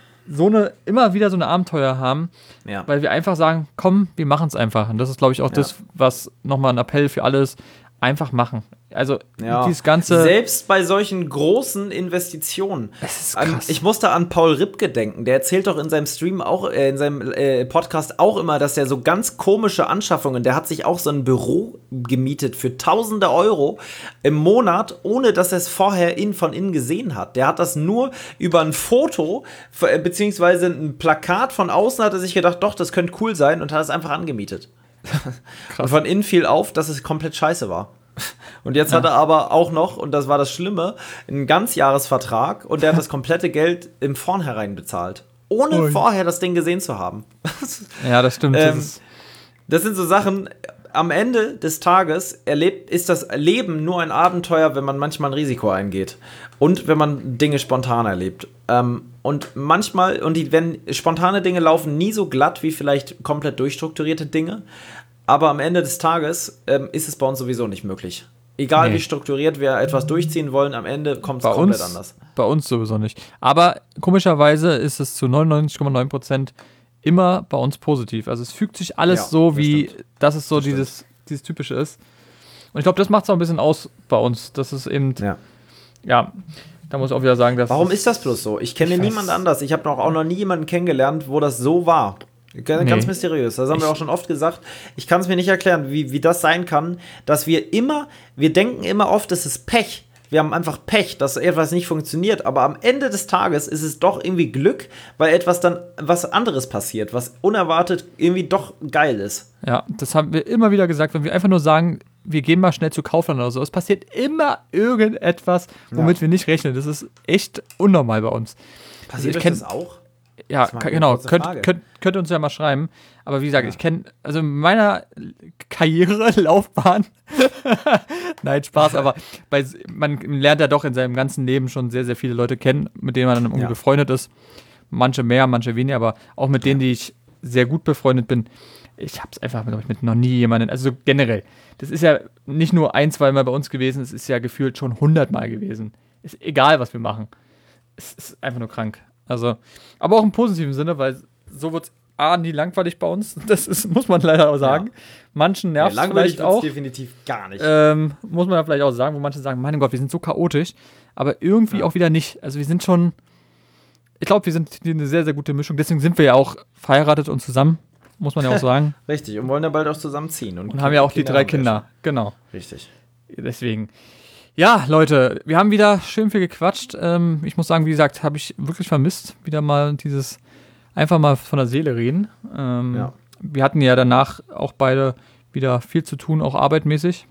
immer wieder so eine Abenteuer haben, weil wir einfach sagen, komm, wir machen es einfach. Und das ist, glaube ich, auch das, was nochmal ein Appell für alle ist, einfach machen. Also dieses ganze... Selbst bei solchen großen Investitionen. Das ist krass. Ich musste an Paul Ripke denken. Der erzählt doch in seinem Stream auch, in seinem Podcast auch immer, dass er so ganz komische Anschaffungen, der hat sich auch so ein Büro gemietet für tausende Euro im Monat, ohne dass er es vorher von innen gesehen hat. Der hat das nur über ein Foto, beziehungsweise ein Plakat von außen, hat er sich gedacht, doch, das könnte cool sein und hat es einfach angemietet. Und von innen fiel auf, dass es komplett scheiße war. Und jetzt hat er aber auch noch, und das war das Schlimme, einen Ganzjahresvertrag und der hat das komplette Geld im Vornherein bezahlt. Ohne vorher das Ding gesehen zu haben. Ja, das stimmt. Das sind so Sachen, am Ende des Tages ist das Leben nur ein Abenteuer, wenn man manchmal ein Risiko eingeht. Und wenn man Dinge spontan erlebt. Und manchmal, wenn spontane Dinge laufen nie so glatt wie vielleicht komplett durchstrukturierte Dinge. Aber am Ende des Tages ist es bei uns sowieso nicht möglich. Egal wie strukturiert wir etwas durchziehen wollen, am Ende kommt es komplett anders. Bei uns sowieso nicht. Aber komischerweise ist es zu 99,9% immer bei uns positiv. Also es fügt sich alles so, wie dass es so dieses Typische ist. Und ich glaube, das macht es auch ein bisschen aus bei uns. Das ist eben, da muss ich auch wieder sagen, dass... Warum ist das bloß so? Ich kenne niemanden anders. Ich habe auch noch nie jemanden kennengelernt, wo das so war. Ganz mysteriös, das haben wir auch schon oft gesagt. Ich kann es mir nicht erklären, wie das sein kann, dass wir denken immer oft, es ist Pech. Wir haben einfach Pech, dass etwas nicht funktioniert, aber am Ende des Tages ist es doch irgendwie Glück, weil was anderes passiert, was unerwartet irgendwie doch geil ist. Ja, das haben wir immer wieder gesagt, wenn wir einfach nur sagen, wir gehen mal schnell zu Kaufland oder so, es passiert immer irgendetwas, womit wir nicht rechnen. Das ist echt unnormal bei uns. Passiert euch das auch? Ja, genau, könnt uns ja mal schreiben. Aber wie gesagt, ich kenne, also in meiner Laufbahn, nein, Spaß, aber man lernt ja doch in seinem ganzen Leben schon sehr, sehr viele Leute kennen, mit denen man dann irgendwie befreundet ist. Manche mehr, manche weniger, aber auch mit denen, die ich sehr gut befreundet bin. Ich habe es einfach, glaube ich, mit noch nie jemanden, also generell. Das ist ja nicht nur 1-2 Mal bei uns gewesen, es ist ja gefühlt schon 100 Mal gewesen. Ist egal, was wir machen. Es ist einfach nur krank. Also, aber auch im positiven Sinne, weil so wird es nie langweilig bei uns. Muss man leider auch sagen. Manchen nervt es vielleicht auch. Definitiv gar nicht. Muss man ja vielleicht auch sagen, wo manche sagen, mein Gott, wir sind so chaotisch, aber irgendwie auch wieder nicht. Also wir sind schon, ich glaube, wir sind eine sehr, sehr gute Mischung. Deswegen sind wir ja auch verheiratet und zusammen, muss man ja auch sagen. Richtig, und wollen ja bald auch zusammenziehen. Und haben ja auch die 3 Kinder. Genau. Richtig. Deswegen. Ja, Leute, wir haben wieder schön viel gequatscht. Ich muss sagen, wie gesagt, habe ich wirklich vermisst, wieder mal dieses einfach mal von der Seele reden. Wir hatten ja danach auch beide wieder viel zu tun, auch arbeitmäßig.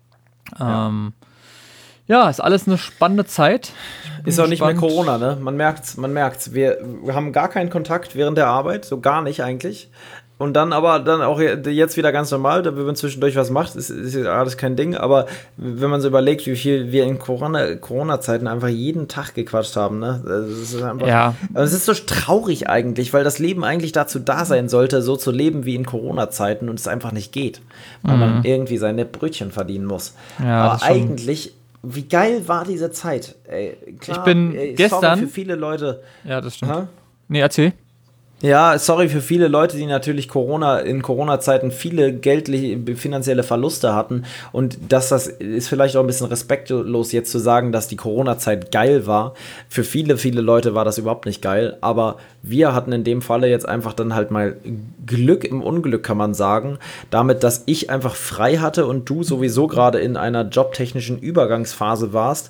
Ist alles eine spannende Zeit. Ist auch nicht mehr Corona, ne? Man merkt's. Wir haben gar keinen Kontakt während der Arbeit, so gar nicht eigentlich. Und dann auch jetzt wieder ganz normal, wenn man zwischendurch was macht, ist alles kein Ding. Aber wenn man so überlegt, wie viel wir in Corona-Zeiten einfach jeden Tag gequatscht haben, ne? Das ist einfach, es ist so traurig eigentlich, weil das Leben eigentlich dazu da sein sollte, so zu leben wie in Corona-Zeiten und es einfach nicht geht. Weil man irgendwie seine Brötchen verdienen muss. Ja, aber eigentlich, wie geil war diese Zeit? Ey, klar, ich bin gestern für viele Leute. Ja, das stimmt. Nee, erzähl. Ja, sorry für viele Leute, die natürlich in Corona-Zeiten viele finanzielle Verluste hatten und das ist vielleicht auch ein bisschen respektlos jetzt zu sagen, dass die Corona-Zeit geil war. Für viele, viele Leute war das überhaupt nicht geil, aber wir hatten in dem Falle jetzt einfach dann halt mal Glück im Unglück, kann man sagen, damit, dass ich einfach frei hatte und du sowieso gerade in einer jobtechnischen Übergangsphase warst,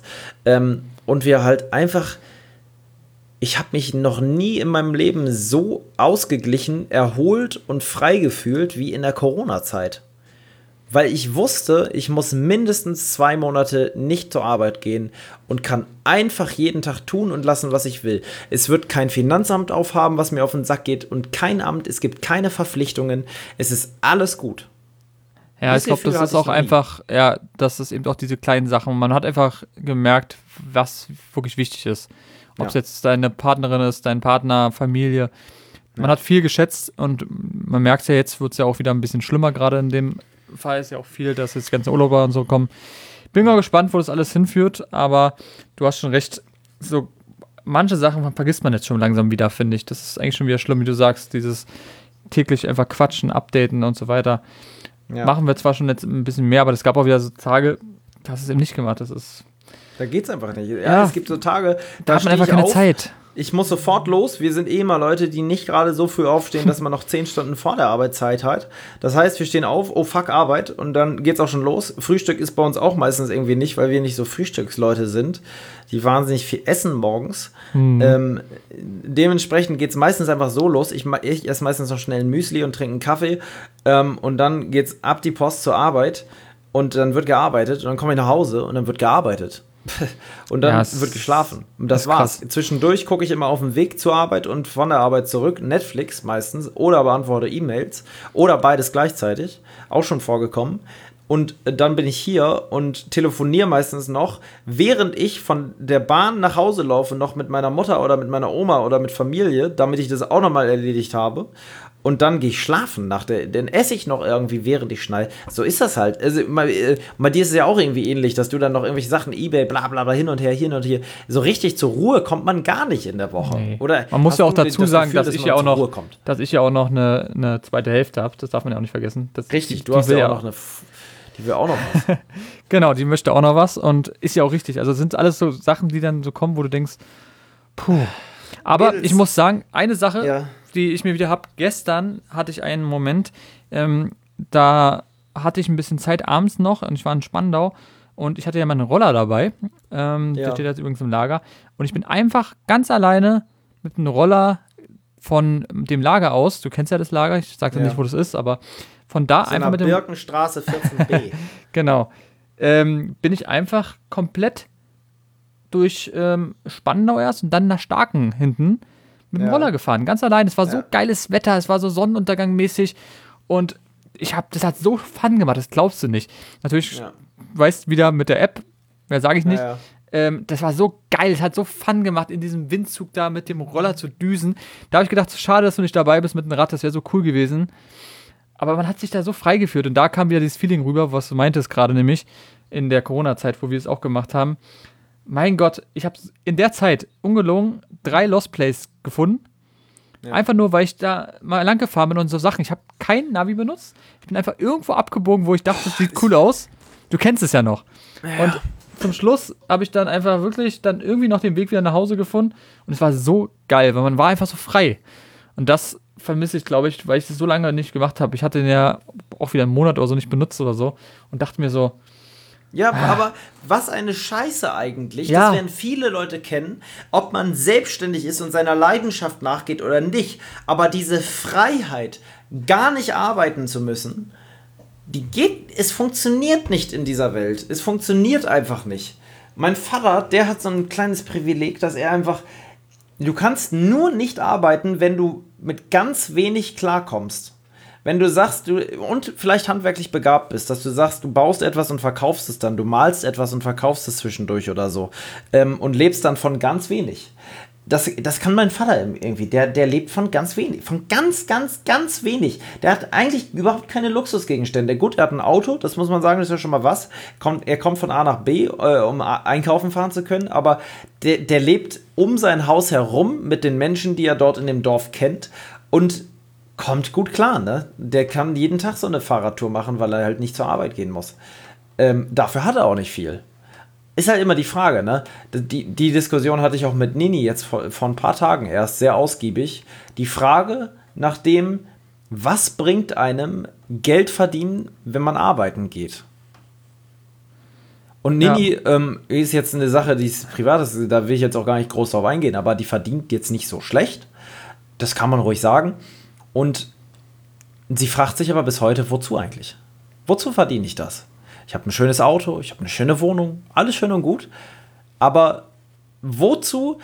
und wir halt einfach. Ich habe mich noch nie in meinem Leben so ausgeglichen, erholt und frei gefühlt wie in der Corona-Zeit. Weil ich wusste, ich muss mindestens 2 Monate nicht zur Arbeit gehen und kann einfach jeden Tag tun und lassen, was ich will. Es wird kein Finanzamt aufhaben, was mir auf den Sack geht, und kein Amt, es gibt keine Verpflichtungen, es ist alles gut. Ja, ich glaube, das ist auch einfach, ja, das ist eben auch diese kleinen Sachen. Man hat einfach gemerkt, was wirklich wichtig ist. Ob es jetzt deine Partnerin ist, dein Partner, Familie. Man hat viel geschätzt und man merkt ja, jetzt wird es ja auch wieder ein bisschen schlimmer, gerade in dem Fall ist ja auch viel, dass jetzt ganze Urlauber und so kommen. Bin mal gespannt, wo das alles hinführt, aber du hast schon recht, so manche Sachen vergisst man jetzt schon langsam wieder, finde ich. Das ist eigentlich schon wieder schlimm, wie du sagst, dieses täglich einfach quatschen, updaten und so weiter. Ja. Machen wir zwar schon jetzt ein bisschen mehr, aber es gab auch wieder so Tage, das ist eben nicht gemacht, das ist. Da geht's einfach nicht. Ja, es gibt so Tage, da hat man einfach keine Zeit. Ich muss sofort los. Wir sind mal Leute, die nicht gerade so früh aufstehen, dass man noch 10 Stunden vor der Arbeitszeit hat. Das heißt, wir stehen auf, oh fuck, Arbeit, und dann geht's auch schon los. Frühstück ist bei uns auch meistens irgendwie nicht, weil wir nicht so Frühstücksleute sind, die wahnsinnig viel essen morgens. Dementsprechend geht's meistens einfach so los. Ich esse meistens noch schnell ein Müsli und trinke einen Kaffee, und dann geht's ab die Post zur Arbeit und dann wird gearbeitet und dann komme ich nach Hause und dann wird gearbeitet. Und dann wird geschlafen. Und das war's. Krass. Zwischendurch gucke ich immer auf dem Weg zur Arbeit und von der Arbeit zurück, Netflix meistens, oder beantworte E-Mails oder beides gleichzeitig, auch schon vorgekommen. Und dann bin ich hier und telefoniere meistens noch, während ich von der Bahn nach Hause laufe, noch mit meiner Mutter oder mit meiner Oma oder mit Familie, damit ich das auch nochmal erledigt habe. Und dann gehe ich schlafen dann esse ich noch irgendwie, während ich schneide. So ist das halt. Also, bei dir ist es ja auch irgendwie ähnlich, dass du dann noch irgendwelche Sachen, eBay, bla bla bla, hin und her. So richtig zur Ruhe kommt man gar nicht in der Woche. Nee. Oder man muss ja auch dazu sagen, dass ich ja auch noch eine zweite Hälfte habe. Das darf man ja auch nicht vergessen. Richtig, du hast ja auch noch die will auch noch was. Genau, die möchte auch noch was und ist ja auch richtig. Also sind alles so Sachen, die dann so kommen, wo du denkst, puh. Aber ich muss sagen, eine Sache, die ich mir wieder habe, gestern hatte ich einen Moment, da hatte ich ein bisschen Zeit abends noch und ich war in Spandau und ich hatte ja meinen Roller dabei, der steht jetzt übrigens im Lager, und ich bin einfach ganz alleine mit einem Roller von dem Lager aus, du kennst ja das Lager, ich sage nicht, wo das ist, aber von da einfach mit dem Birkenstraße 14b. Genau. Bin ich einfach komplett durch Spandau erst und dann nach Starken hinten mit dem Roller gefahren, ganz allein. Es war so geiles Wetter, es war so Sonnenuntergang-mäßig und das hat so Fun gemacht, das glaubst du nicht. Natürlich, weißt du, wieder mit der App, mehr sage ich nicht. Das war so geil, es hat so Fun gemacht, in diesem Windzug da mit dem Roller zu düsen. Da habe ich gedacht, schade, dass du nicht dabei bist mit dem Rad, das wäre so cool gewesen. Aber man hat sich da so frei gefühlt und da kam wieder dieses Feeling rüber, was du meintest gerade, nämlich in der Corona-Zeit, wo wir es auch gemacht haben. Mein Gott, ich habe in der Zeit, ungelogen, 3 Lost Plays gefunden. Ja. Einfach nur, weil ich da mal lang gefahren bin und so Sachen. Ich habe kein Navi benutzt. Ich bin einfach irgendwo abgebogen, wo ich dachte, das sieht cool aus. Du kennst es ja noch. Ja. Und zum Schluss habe ich dann einfach wirklich dann irgendwie noch den Weg wieder nach Hause gefunden. Und es war so geil, weil man war einfach so frei. Und das vermisse ich, glaube ich, weil ich das so lange nicht gemacht habe. Ich hatte den ja auch wieder einen Monat oder so nicht benutzt oder so. Und dachte mir so, ja, aber was eine Scheiße eigentlich. Ja. Das werden viele Leute kennen, ob man selbstständig ist und seiner Leidenschaft nachgeht oder nicht. Aber diese Freiheit, gar nicht arbeiten zu müssen, es funktioniert nicht in dieser Welt. Es funktioniert einfach nicht. Mein Vater, der hat so ein kleines Privileg, dass er einfach, du kannst nur nicht arbeiten, wenn du mit ganz wenig klarkommst. Wenn du sagst, und vielleicht handwerklich begabt bist, dass du sagst, du baust etwas und verkaufst es dann, du malst etwas und verkaufst es zwischendurch oder so, und lebst dann von ganz wenig. Das kann mein Vater irgendwie, der lebt von ganz wenig, von ganz, ganz, ganz wenig. Der hat eigentlich überhaupt keine Luxusgegenstände. Gut, er hat ein Auto, das muss man sagen, das ist ja schon mal was. Er kommt von A nach B, um einkaufen fahren zu können, aber der lebt um sein Haus herum mit den Menschen, die er dort in dem Dorf kennt. und kommt gut klar, ne? Der kann jeden Tag so eine Fahrradtour machen, weil er halt nicht zur Arbeit gehen muss. Dafür hat er auch nicht viel. Ist halt immer die Frage, ne? Die Diskussion hatte ich auch mit Nini jetzt vor ein paar Tagen erst, sehr ausgiebig. Die Frage nach dem, was bringt einem Geld verdienen, wenn man arbeiten geht? Und Nini ist jetzt eine Sache, die ist privat, da will ich jetzt auch gar nicht groß drauf eingehen, aber die verdient jetzt nicht so schlecht. Das kann man ruhig sagen. Und sie fragt sich aber bis heute, wozu eigentlich? Wozu verdiene ich das? Ich habe ein schönes Auto, ich habe eine schöne Wohnung, alles schön und gut. Aber wozu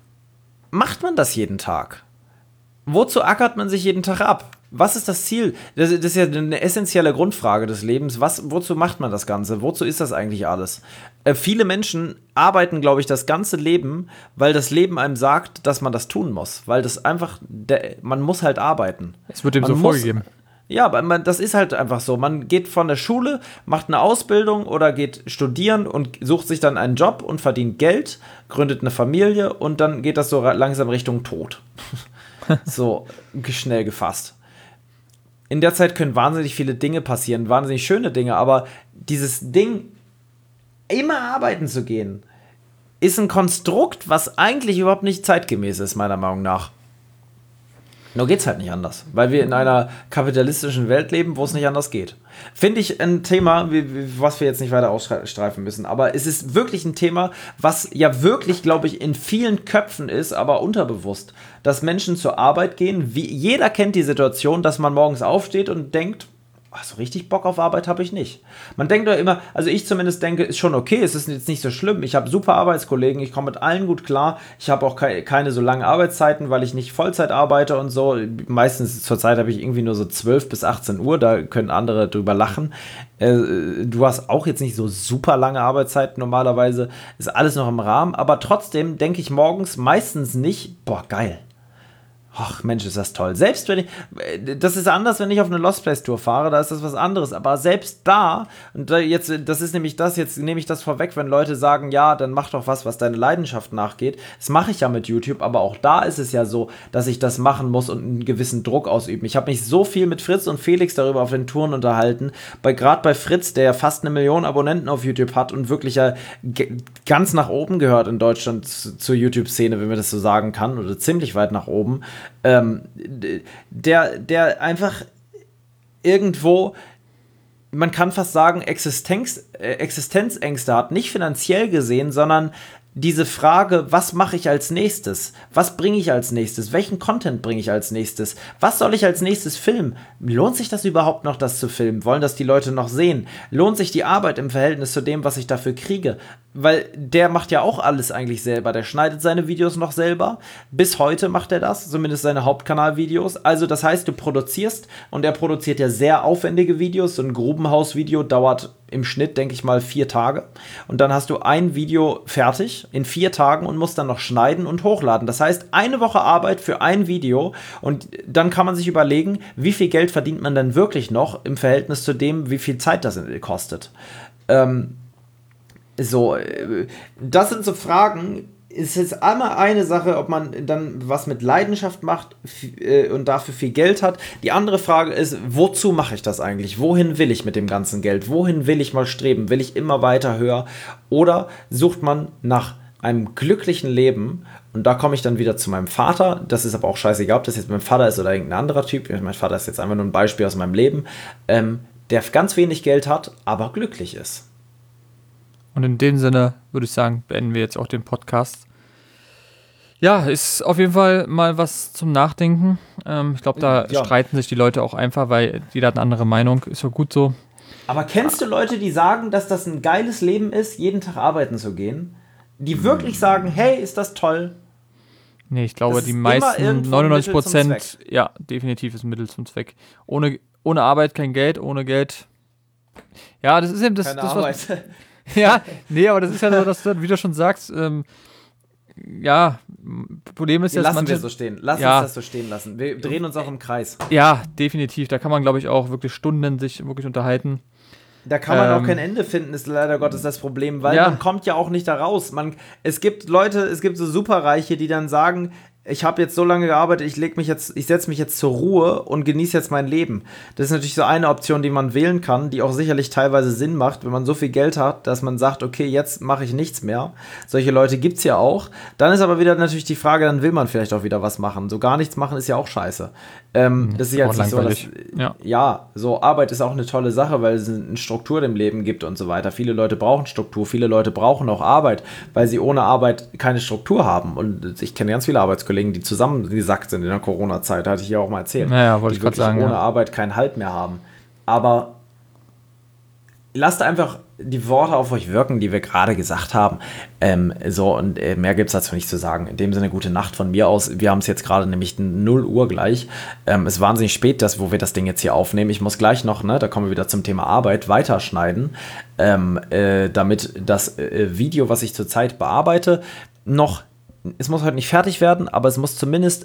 macht man das jeden Tag? Wozu ackert man sich jeden Tag ab? Was ist das Ziel? Das ist ja eine essentielle Grundfrage des Lebens. Wozu macht man das Ganze? Wozu ist das eigentlich alles? Viele Menschen arbeiten, glaube ich, das ganze Leben, weil das Leben einem sagt, dass man das tun muss. Weil das einfach, man muss halt arbeiten. Es wird dem so vorgegeben. Ja, aber das ist halt einfach so. Man geht von der Schule, macht eine Ausbildung oder geht studieren und sucht sich dann einen Job und verdient Geld, gründet eine Familie und dann geht das so langsam Richtung Tod. So schnell gefasst. In der Zeit können wahnsinnig viele Dinge passieren, wahnsinnig schöne Dinge, aber dieses Ding, immer arbeiten zu gehen, ist ein Konstrukt, was eigentlich überhaupt nicht zeitgemäß ist, meiner Meinung nach. Nur geht's halt nicht anders, weil wir in einer kapitalistischen Welt leben, wo es nicht anders geht. Finde ich ein Thema, was wir jetzt nicht weiter ausstreifen müssen, aber es ist wirklich ein Thema, was ja wirklich, glaube ich, in vielen Köpfen ist, aber unterbewusst, dass Menschen zur Arbeit gehen. Jeder kennt die Situation, dass man morgens aufsteht und denkt, so richtig Bock auf Arbeit habe ich nicht. Man denkt doch immer, also ich zumindest denke, ist schon okay, es ist jetzt nicht so schlimm. Ich habe super Arbeitskollegen, ich komme mit allen gut klar. Ich habe auch keine so langen Arbeitszeiten, weil ich nicht Vollzeit arbeite und so. Meistens zur Zeit habe ich irgendwie nur so 12 bis 18 Uhr, da können andere drüber lachen. Du hast auch jetzt nicht so super lange Arbeitszeiten normalerweise, ist alles noch im Rahmen, aber trotzdem denke ich morgens meistens nicht, boah, geil. Ach Mensch, ist das toll. Selbst wenn das ist anders, wenn ich auf eine Lost Place Tour fahre, da ist das was anderes. Aber selbst da, und jetzt nehme ich das vorweg, wenn Leute sagen, ja, dann mach doch was deine Leidenschaft nachgeht. Das mache ich ja mit YouTube, aber auch da ist es ja so, dass ich das machen muss und einen gewissen Druck ausüben. Ich habe mich so viel mit Fritz und Felix darüber auf den Touren unterhalten, gerade bei Fritz, der ja fast 1 Million Abonnenten auf YouTube hat und wirklich ja ganz nach oben gehört in Deutschland zur YouTube-Szene, wenn man das so sagen kann, oder ziemlich weit nach oben. Der einfach irgendwo, man kann fast sagen, Existenzängste hat, nicht finanziell gesehen, sondern diese Frage, was mache ich als nächstes? Was bringe ich als nächstes? Welchen Content bringe ich als nächstes? Was soll ich als nächstes filmen? Lohnt sich das überhaupt noch, das zu filmen? Wollen das die Leute noch sehen? Lohnt sich die Arbeit im Verhältnis zu dem, was ich dafür kriege? Weil der macht ja auch alles eigentlich selber. Der schneidet seine Videos noch selber. Bis heute macht er das, zumindest seine Hauptkanalvideos. Also das heißt, du produzierst, und er produziert ja sehr aufwendige Videos. So ein Grubenhaus-Video dauert im Schnitt, denke ich mal, 4 Tage. Und dann hast du ein Video fertig in 4 Tagen und musst dann noch schneiden und hochladen. Das heißt, 1 Woche Arbeit für ein Video. Und dann kann man sich überlegen, wie viel Geld verdient man dann wirklich noch im Verhältnis zu dem, wie viel Zeit das kostet. Das sind so Fragen. Es ist einmal eine Sache, ob man dann was mit Leidenschaft macht und dafür viel Geld hat. Die andere Frage ist, wozu mache ich das eigentlich? Wohin will ich mit dem ganzen Geld? Wohin will ich mal streben? Will ich immer weiter höher? Oder sucht man nach einem glücklichen Leben? Und da komme ich dann wieder zu meinem Vater. Das ist aber auch scheißegal, ob das jetzt mein Vater ist oder irgendein anderer Typ. Mein Vater ist jetzt einfach nur ein Beispiel aus meinem Leben, der ganz wenig Geld hat, aber glücklich ist. Und in dem Sinne würde ich sagen, beenden wir jetzt auch den Podcast. Ja, ist auf jeden Fall mal was zum Nachdenken. Ich glaube, da streiten sich die Leute auch einfach, weil jeder hat eine andere Meinung. Ist ja gut so. Aber kennst du Leute, die sagen, dass das ein geiles Leben ist, jeden Tag arbeiten zu gehen? Die wirklich sagen, hey, ist das toll? Nee, ich glaube, die meisten, 99%, ja, definitiv ist ein Mittel zum Zweck. Ohne Arbeit kein Geld, ohne Geld. Ja, das ist eben das Arbeit. Ja, nee, aber das ist ja so, dass du, wie du schon sagst, ja, Problem ist, lassen wir so stehen. Lass uns das so stehen lassen. Wir drehen uns auch im Kreis. Ja, definitiv. Da kann man, glaube ich, auch wirklich Stunden sich wirklich unterhalten. Da kann man auch kein Ende finden, ist leider Gottes das Problem, weil man kommt ja auch nicht da raus. Es gibt Leute, es gibt so Superreiche, die dann sagen, ich habe jetzt so lange gearbeitet, ich setze mich jetzt zur Ruhe und genieße jetzt mein Leben. Das ist natürlich so eine Option, die man wählen kann, die auch sicherlich teilweise Sinn macht, wenn man so viel Geld hat, dass man sagt, okay, jetzt mache ich nichts mehr. Solche Leute gibt's ja auch. Dann ist aber wieder natürlich die Frage, dann will man vielleicht auch wieder was machen. So gar nichts machen ist ja auch scheiße. Das ist jetzt nicht so, dass, so Arbeit ist auch eine tolle Sache, weil es eine Struktur im Leben gibt und so weiter. Viele Leute brauchen Struktur, viele Leute brauchen auch Arbeit, weil sie ohne Arbeit keine Struktur haben. Und ich kenne ganz viele Arbeitskollegen, die zusammengesackt sind in der Corona-Zeit, hatte ich ja auch mal erzählt. Naja, wollte ich gerade sagen. Die ohne Arbeit keinen Halt mehr haben. Aber lasst einfach die Worte auf euch wirken, die wir gerade gesagt haben. Mehr gibt es dazu nicht zu sagen. In dem Sinne, gute Nacht von mir aus. Wir haben es jetzt gerade nämlich 0 Uhr gleich. Es ist wahnsinnig spät, wo wir das Ding jetzt hier aufnehmen. Ich muss gleich noch, da kommen wir wieder zum Thema Arbeit, weiterschneiden, damit das Video, was ich zurzeit bearbeite, es muss heute nicht fertig werden, aber es muss zumindest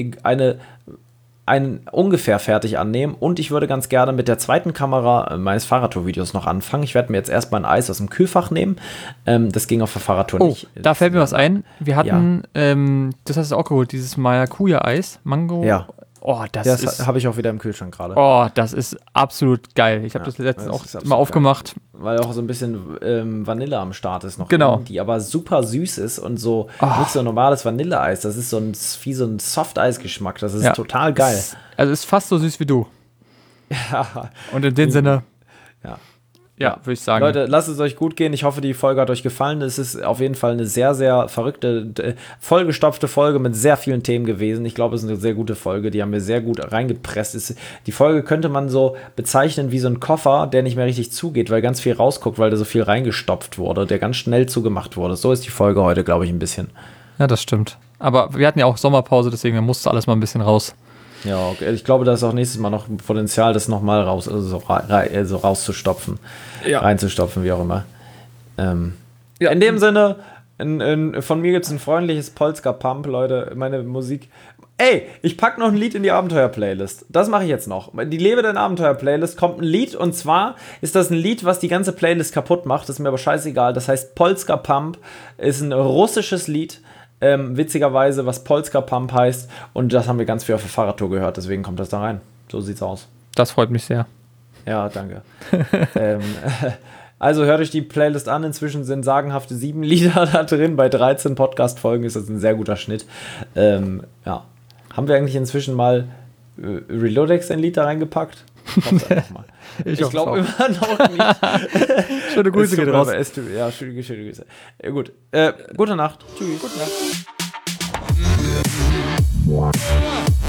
einen ungefähr fertig annehmen, und ich würde ganz gerne mit der zweiten Kamera meines Fahrradtour-Videos noch anfangen. Ich werde mir jetzt erstmal ein Eis aus dem Kühlfach nehmen. Das ging auf der Fahrradtour nicht. Da fällt mir was ein. Wir hatten, das hast du auch geholt, dieses Maracuja-Eis, Mango. Ja. Oh, das habe ich auch wieder im Kühlschrank gerade. Oh, das ist absolut geil. Ich habe das letztens auch mal aufgemacht. Geil. Weil auch so ein bisschen Vanille am Start ist noch. Genau. Drin, die aber super süß ist und so nicht so ein normales Vanilleeis. Das ist wie so ein Soft-Eis-Geschmack. Das ist total geil. Ist fast so süß wie du. Ja. Und in dem Sinne. Ja, würde ich sagen. Leute, lasst es euch gut gehen. Ich hoffe, die Folge hat euch gefallen. Es ist auf jeden Fall eine sehr, sehr verrückte, vollgestopfte Folge mit sehr vielen Themen gewesen. Ich glaube, es ist eine sehr gute Folge. Die haben wir sehr gut reingepresst. Die Folge könnte man so bezeichnen wie so ein Koffer, der nicht mehr richtig zugeht, weil ganz viel rausguckt, weil da so viel reingestopft wurde, der ganz schnell zugemacht wurde. So ist die Folge heute, glaube ich, ein bisschen. Ja, das stimmt. Aber wir hatten ja auch Sommerpause, deswegen musste alles mal ein bisschen raus. Ja, okay. Ich glaube, da ist auch nächstes Mal noch Potenzial, das nochmal rauszustopfen. Ja. Reinzustopfen, wie auch immer. In dem Sinne, von mir gibt es ein freundliches Polska Pump, Leute. Meine Musik. Ey, ich pack noch ein Lied in die Abenteuer-Playlist. Das mache ich jetzt noch. Die Lebe dein Abenteuer-Playlist kommt ein Lied, und zwar ist das ein Lied, was die ganze Playlist kaputt macht. Das ist mir aber scheißegal. Das heißt Polska Pump, ist ein russisches Lied. Witzigerweise, was Polska Pump heißt, und das haben wir ganz viel auf der Fahrradtour gehört, deswegen kommt das da rein. So sieht's aus. Das freut mich sehr. Ja, danke. Also hört euch die Playlist an, inzwischen sind sagenhafte 7 Lieder da drin, bei 13 Podcast-Folgen ist das ein sehr guter Schnitt. Haben wir eigentlich inzwischen mal Relodex ein Lied da reingepackt? Ich glaube immer noch nicht. Schöne Grüße geht raus. Ja, schöne Grüße. Gut. Gute Nacht. Tschüss. Gute Nacht.